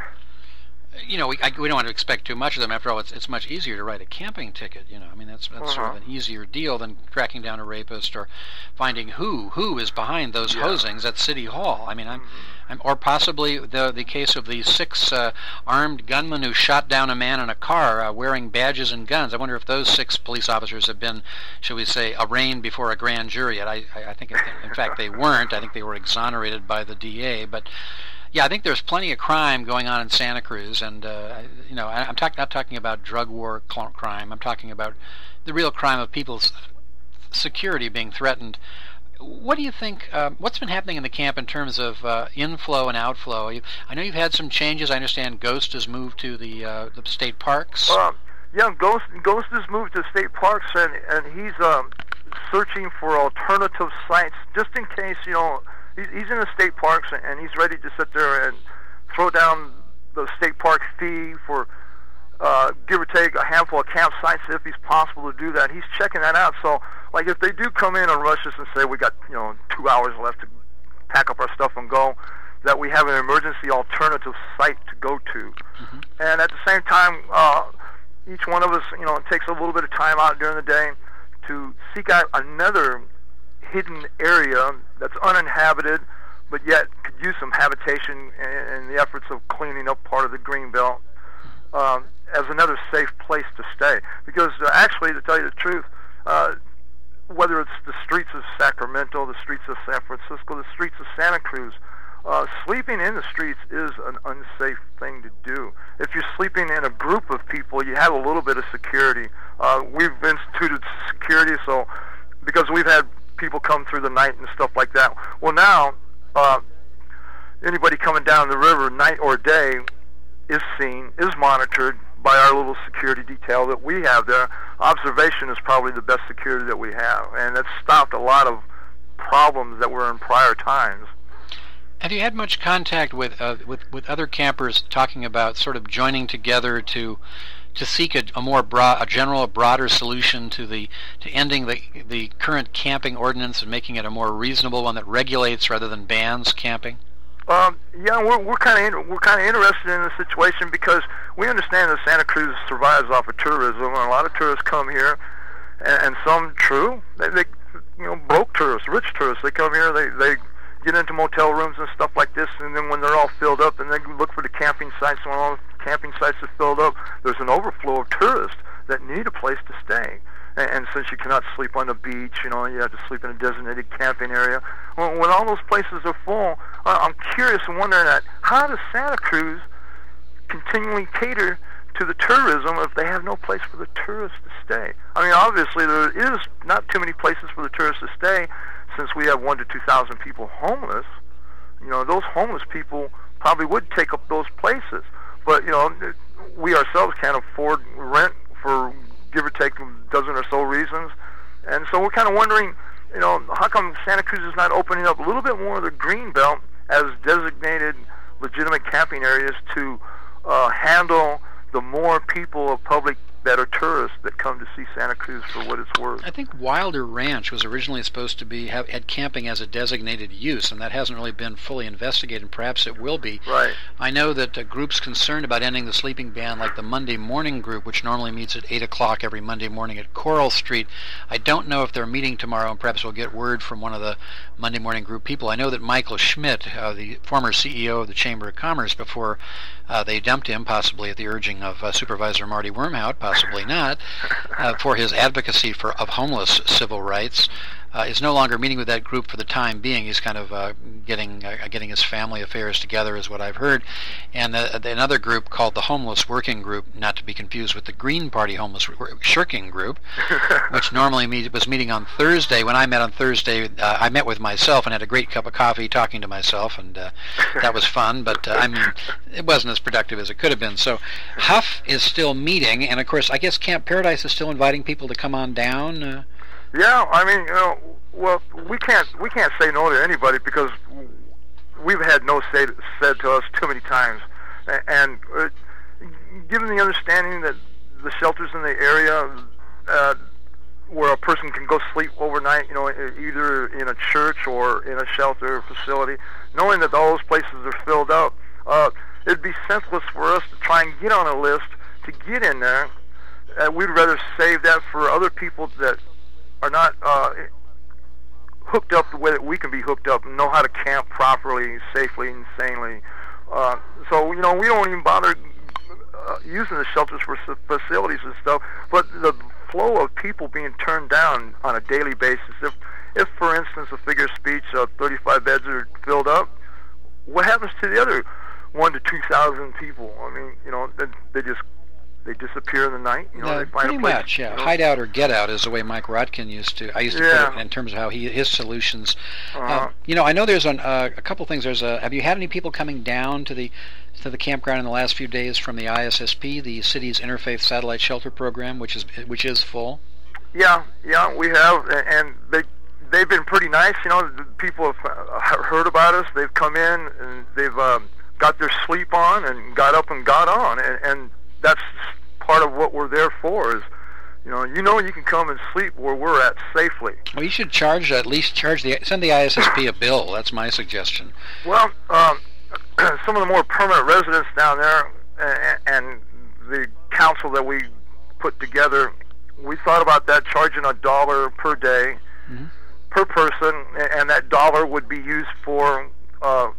you know, we, I, we don't want to expect too much of them. After all, it's it's much easier to write a camping ticket. You know, I mean, that's that's uh-huh. sort of an easier deal than tracking down a rapist or finding who who is behind those yeah. hosings at City Hall. I mean, I'm, mm-hmm. I'm or possibly the the case of the six uh, armed gunmen who shot down a man in a car uh, wearing badges and guns. I wonder if those six police officers have been, shall we say, arraigned before a grand jury yet. I I, I think, in fact, they weren't. I think they were exonerated by the D A, but. Yeah, I think there's plenty of crime going on in Santa Cruz, and uh, you know, I, I'm talk, not talking about drug war cl- crime. I'm talking about the real crime of people's security being threatened. What do you think? Uh, what's been happening in the camp in terms of uh, inflow and outflow? You, I know you've had some changes. I understand Ghost has moved to the uh, the state parks. Uh, yeah, Ghost Ghost has moved to state parks, and and he's um, searching for alternative sites just in case, you know. He's in the state parks, and he's ready to sit there and throw down the state park fee for uh, give or take a handful of campsites if he's possible to do that. He's checking that out. So, like, if they do come in and rush us and say we got, you know, two hours left to pack up our stuff and go, that we have an emergency alternative site to go to. Mm-hmm. And at the same time, uh, each one of us, you know, takes a little bit of time out during the day to seek out another hidden area that's uninhabited, but yet could use some habitation in, in the efforts of cleaning up part of the green belt um, as another safe place to stay. Because uh, actually, to tell you the truth, uh, whether it's the streets of Sacramento, the streets of San Francisco, the streets of Santa Cruz, uh, sleeping in the streets is an unsafe thing to do. If you're sleeping in a group of people, you have a little bit of security. Uh, we've instituted security, so because we've had people come through the night and stuff like that. Well, now, uh, anybody coming down the river, night or day, is seen, is monitored by our little security detail that we have there. Observation is probably the best security that we have, and it's stopped a lot of problems that were in prior times. Have you had much contact with uh, with with other campers talking about sort of joining together to to seek a, a more broad, a general, a broader solution to the to ending the the current camping ordinance and making it a more reasonable one that regulates rather than bans camping? Um, yeah, we're we're kind of we're kind of interested in the situation because we understand that Santa Cruz survives off of tourism, and a lot of tourists come here, and, and some true, they, they you know broke tourists, rich tourists, they come here, they they get into motel rooms and stuff like this, and then when they're all filled up, and they look for the camping sites. When all the camping sites are filled up, there's an overflow of tourists that need a place to stay. And, and since you cannot sleep on the beach, you know, you have to sleep in a designated camping area. Well, when all those places are full, uh, I'm curious and wondering that how does Santa Cruz continually cater to the tourism if they have no place for the tourists to stay? I mean, obviously there is not too many places for the tourists to stay. Since we have one to two thousand people homeless, you know, those homeless people probably would take up those places. But you know, we ourselves can't afford rent for give or take a dozen or so reasons, and so we're kind of wondering, you know, how come Santa Cruz is not opening up a little bit more of the green belt as designated legitimate camping areas to uh, handle the more people of public that are tourists that come to see Santa Cruz for what it's worth. I think Wilder Ranch was originally supposed to be have had camping as a designated use, and that hasn't really been fully investigated. Perhaps it will be. Right. I know that uh, groups concerned about ending the sleeping ban, like the Monday Morning Group, which normally meets at eight o'clock every Monday morning at Coral Street, I don't know if they're meeting tomorrow, and perhaps we'll get word from one of the Monday Morning Group people. I know that Michael Schmidt, uh, the former C E O of the Chamber of Commerce, before uh, they dumped him, possibly at the urging of uh, Supervisor Marty Wormhout, possibly not, Uh, for his advocacy for of homeless civil rights. uh, is no longer meeting with that group for the time being. He's kind of uh, getting uh, getting his family affairs together, is what I've heard. And uh, another group called the Homeless Working Group, not to be confused with the Green Party Homeless Shirking Group, which normally meet, was meeting on Thursday. When I met on Thursday, uh, I met with myself and had a great cup of coffee talking to myself, and uh, that was fun. But uh, I mean, it wasn't as productive as it could have been. So Huff is still meeting, and of course, I guess Camp Paradise is still inviting people to come on down. Uh, Yeah, I mean, you know, well, we can't we can't say no to anybody because we've had no say said to us too many times, and uh, given the understanding that the shelters in the area uh, where a person can go sleep overnight, you know, either in a church or in a shelter facility, knowing that all those places are filled up, uh, it'd be senseless for us to try and get on a list to get in there. Uh, we'd rather save that for other people that are not uh, hooked up the way that we can be hooked up and know how to camp properly, safely, and sanely. Uh, so, you know, we don't even bother uh, using the shelters for facilities and stuff, but the flow of people being turned down on a daily basis, if, if for instance, a figure of speech, uh, thirty-five beds are filled up, what happens to the other one to two thousand people? I mean, you know, they, they just They disappear in the night. You know, uh, they find pretty a place, much, yeah. You know? Hideout or get out is the way Mike Rotkin used to. I used to yeah. put it in terms of how he his solutions. Uh-huh. Uh, you know, I know there's an, uh, a couple things. There's a. Have you had any people coming down to the to the campground in the last few days from the I S S P, the city's interfaith satellite shelter program, which is which is full? Yeah, yeah, we have, and they they've been pretty nice. You know, people have heard about us. They've come in and they've um, got their sleep on and got up and got on, and, and that's part of what we're there for. Is you know, you know, you can come and sleep where we're at safely. Well, you should charge at least charge the send the I S S P a bill. That's my suggestion. Well, um, some of the more permanent residents down there and, and the council that we put together, we thought about that, charging a dollar per day mm-hmm. per person, and that dollar would be used for uh,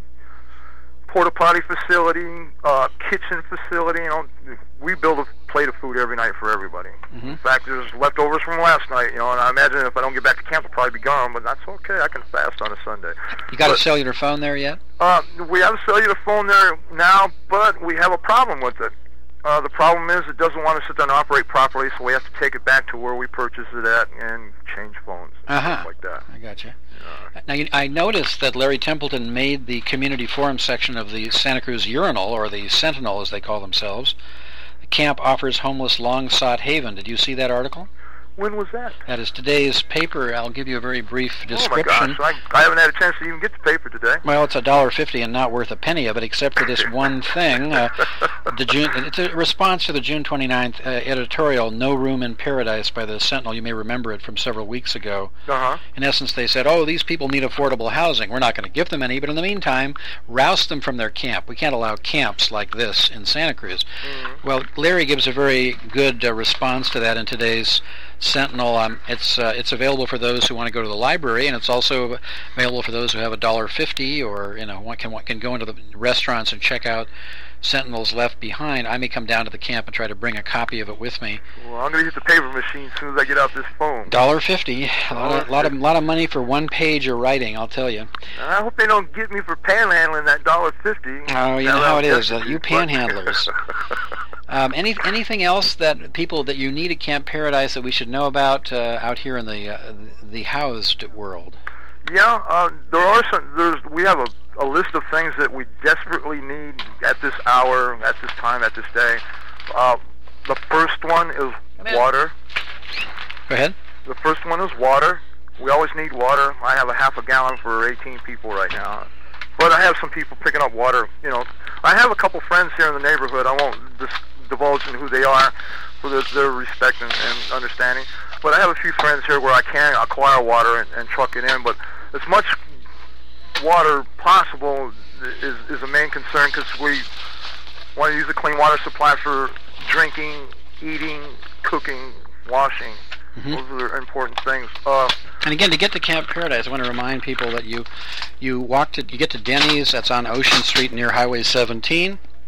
porta potty facility, uh, kitchen facility. You know, we build a plate of food every night for everybody. Mm-hmm. In fact, there's leftovers from last night. You know, and I imagine if I don't get back to camp, it'll probably be gone. But that's okay. I can fast on a Sunday. You got but, a cellular phone there yet? Uh, we have a cellular phone there now, but we have a problem with it. Uh, the problem is it doesn't want to sit down and operate properly, so we have to take it back to where we purchased it at and change phones and uh-huh. stuff like that. I gotcha. Uh, now, you, I noticed that Larry Templeton made the community forum section of the Santa Cruz Urinal, or the Sentinel as they call themselves. The camp offers homeless long-sought haven. Did you see that article? When was that? That is today's paper. I'll give you a very brief description. Oh my gosh, I, I haven't had a chance to even get the paper today. Well, it's a dollar fifty and not worth a penny of it, except for this one thing. Uh, the June, it's a response to the June twenty-ninth uh, editorial, "No Room in Paradise" by the Sentinel. You may remember it from several weeks ago. Uh-huh. In essence, they said, "Oh, these people need affordable housing. We're not going to give them any, but in the meantime, rouse them from their camp. We can't allow camps like this in Santa Cruz." Mm-hmm. Well, Larry gives a very good uh, response to that in today's Sentinel. Um, it's uh, it's available for those who want to go to the library, and it's also available for those who have a dollar fifty, or you know, one can one can go into the restaurants and check out Sentinels Left Behind. I may come down to the camp and try to bring a copy of it with me. Well, I'm going to use the paper machine as soon as I get off this phone. Dollar fifty, a lot of lot of lot of money for one page of writing. I'll tell you. I hope they don't get me for panhandling that dollar fifty. Oh, you know how it is. Uh, you panhandlers. Um, any anything else that people that you need at Camp Paradise that we should know about uh, out here in the uh, the housed world? Yeah, uh, there are some. There's we have a, a list of things that we desperately need at this hour, at this time, at this day. Uh, the first one is water. Go ahead. The first one is water. We always need water. I have a half a gallon for eighteen people right now. But I have some people picking up water. You know, I have a couple friends here in the neighborhood. I won't dis- divulge in who they are for their, their respect and, and understanding. But I have a few friends here where I can acquire water and, and truck it in. But as much water possible is, is a main concern because we want to use a clean water supply for drinking, eating, cooking, washing. Mm-hmm. Those are important things. Uh, and again, to get to Camp Paradise, I want to remind people that you you walk to you get to Denny's. That's on Ocean Street near Highway seventeen.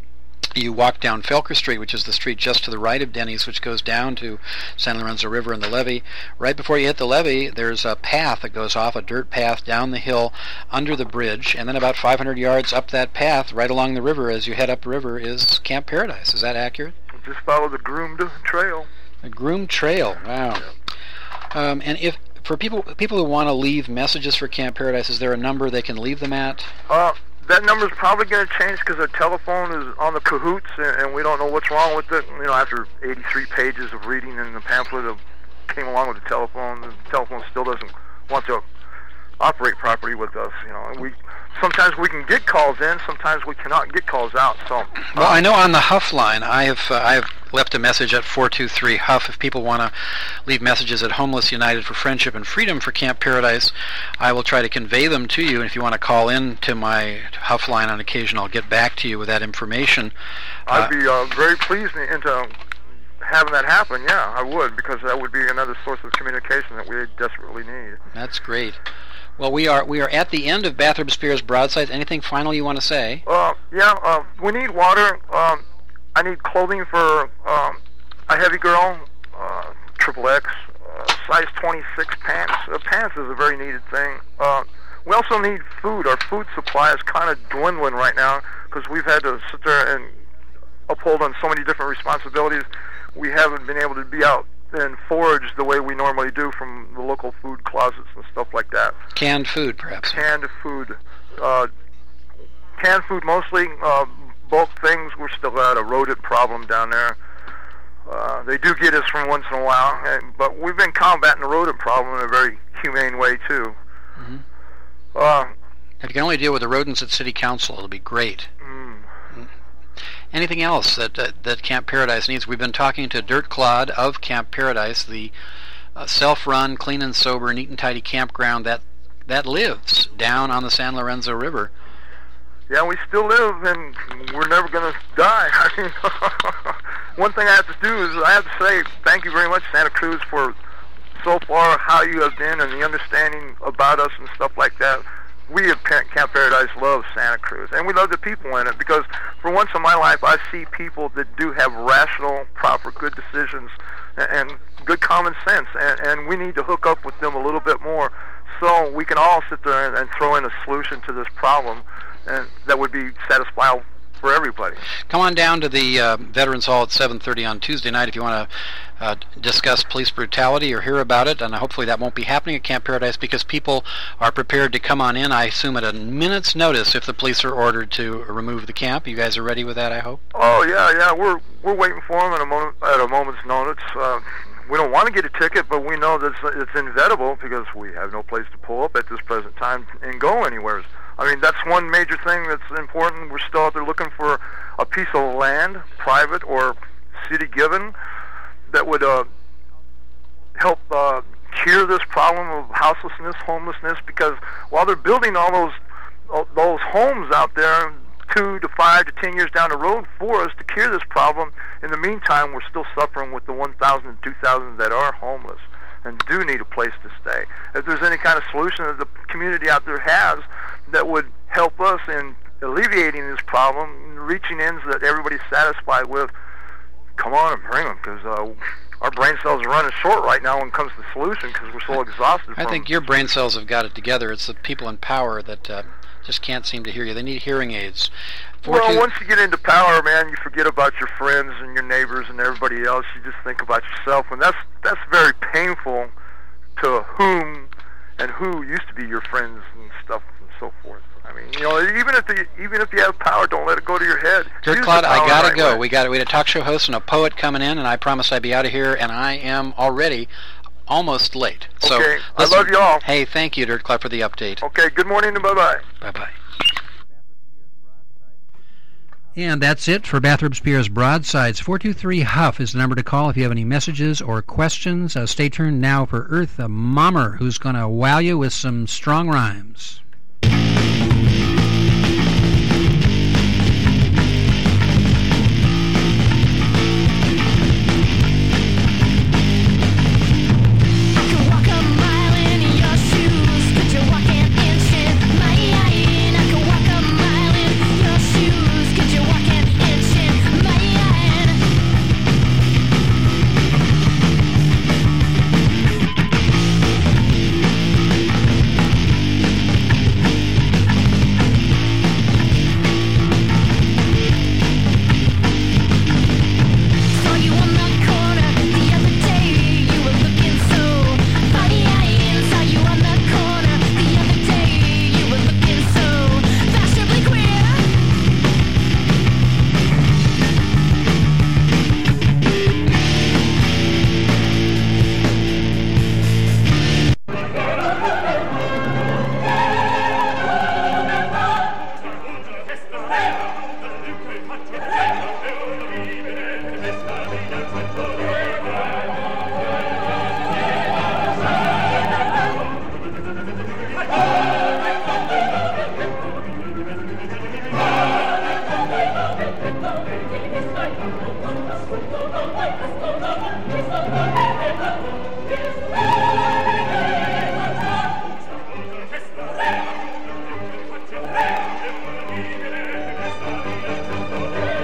you walk down Felker Street, which is the street just to the right of Denny's, which goes down to San Lorenzo River and the levee. Right before you hit the levee, there's a path that goes off, a dirt path down the hill under the bridge, and then about five hundred yards up that path, right along the river as you head upriver, is Camp Paradise. Is that accurate? Just follow the groomed trail. The groomed trail, wow. Um, and if for people people who want to leave messages for Camp Paradise, is there a number they can leave them at? Uh, that number's probably going to change because our telephone is on the cahoots, and, and we don't know what's wrong with it. You know, after eighty-three pages of reading in the pamphlet that came along with the telephone, the telephone still doesn't want to operate properly with us. You know, we sometimes we can get calls in, sometimes we cannot get calls out. So, uh, well, I know on the Huff line, I have uh, I have left a message at four two three Huff. If people want to leave messages at Homeless United for Friendship and Freedom for Camp Paradise, I will try to convey them to you. And if you want to call in to my Huff line on occasion, I'll get back to you with that information. I'd uh, be uh, very pleased into having that happen. Yeah, I would, because that would be another source of communication that we desperately need. That's great. Well, we are we are at the end of Bathurst Spears Broadsides. Anything final you want to say? Uh, yeah, uh, we need water. Um, I need clothing for um, a heavy girl, uh, triple X, uh, size twenty-six pants. Uh, pants is a very needed thing. Uh, we also need food. Our food supply is kind of dwindling right now because we've had to sit there and uphold on so many different responsibilities. We haven't been able to be out and forage the way we normally do from the local food closets and stuff like that. Canned food, perhaps. Canned food. Uh, canned food mostly. Uh, bulk things, we're still at a rodent problem down there. Uh, they do get us from once in a while, and, but we've been combating the rodent problem in a very humane way, too. Mm-hmm. Uh, if you can only deal with the rodents at City Council, it'll be great. Mm. Anything else that, uh, that Camp Paradise needs? We've been talking to Dirt Clod of Camp Paradise, the uh, self-run, clean and sober, neat and tidy campground that that lives down on the San Lorenzo River. Yeah, we still live, and we're never going to die. I mean, one thing I have to do is I have to say thank you very much, Santa Cruz, for so far how you have been and the understanding about us and stuff like that. We at Camp Paradise love Santa Cruz, and we love the people in it, because for once in my life I see people that do have rational, proper, good decisions and, and good common sense, and, and we need to hook up with them a little bit more so we can all sit there and, and throw in a solution to this problem, and that would be satisfiable for everybody. Come on down to the uh, Veterans Hall at seven thirty on Tuesday night if you want to uh, discuss police brutality or hear about it, and hopefully that won't be happening at Camp Paradise because people are prepared to come on in, I assume, at a minute's notice if the police are ordered to remove the camp. You guys are ready with that, I hope? Oh, yeah, yeah. We're we're waiting for them at a, moment, at a moment's notice. Uh, we don't want to get a ticket, but we know that it's, it's inevitable because we have no place to pull up at this present time and go anywhere. I mean, that's one major thing that's important. We're still out there looking for a piece of land, private or city-given, that would uh, help uh, cure this problem of houselessness, homelessness, because while they're building all those all those homes out there, two to five to ten years down the road for us to cure this problem, in the meantime, we're still suffering with the one thousand and two thousand that are homeless and do need a place to stay. If there's any kind of solution that the community out there has that would help us in alleviating this problem, reaching ends that everybody's satisfied with, come on and bring them, because uh, our brain cells are running short right now when it comes to solution because we're so exhausted. I from think your brain cells have got it together. It's the people in power that uh, just can't seem to hear you. They need hearing aids. Well, Fortu- once you get into power, man, you forget about your friends and your neighbors and everybody else. You just think about yourself, and that's that's very painful to whom and who used to be your friends and stuff and so forth. I mean, you know, even if the, even if you have power, don't let it go to your head. Dirt Clod, I gotta right go. Way. We got we had a talk show host and a poet coming in, and I promised I'd be out of here, and I am already almost late. So, okay, listen, I love you all. Hey, thank you, Dirt Clod, for the update. Okay, good morning and bye-bye. Bye-bye. And that's it for Bathurst Spears Broadsides. four two three Huff is the number to call if you have any messages or questions. Uh, stay tuned now for Earth Mommer, who's going to wow you with some strong rhymes.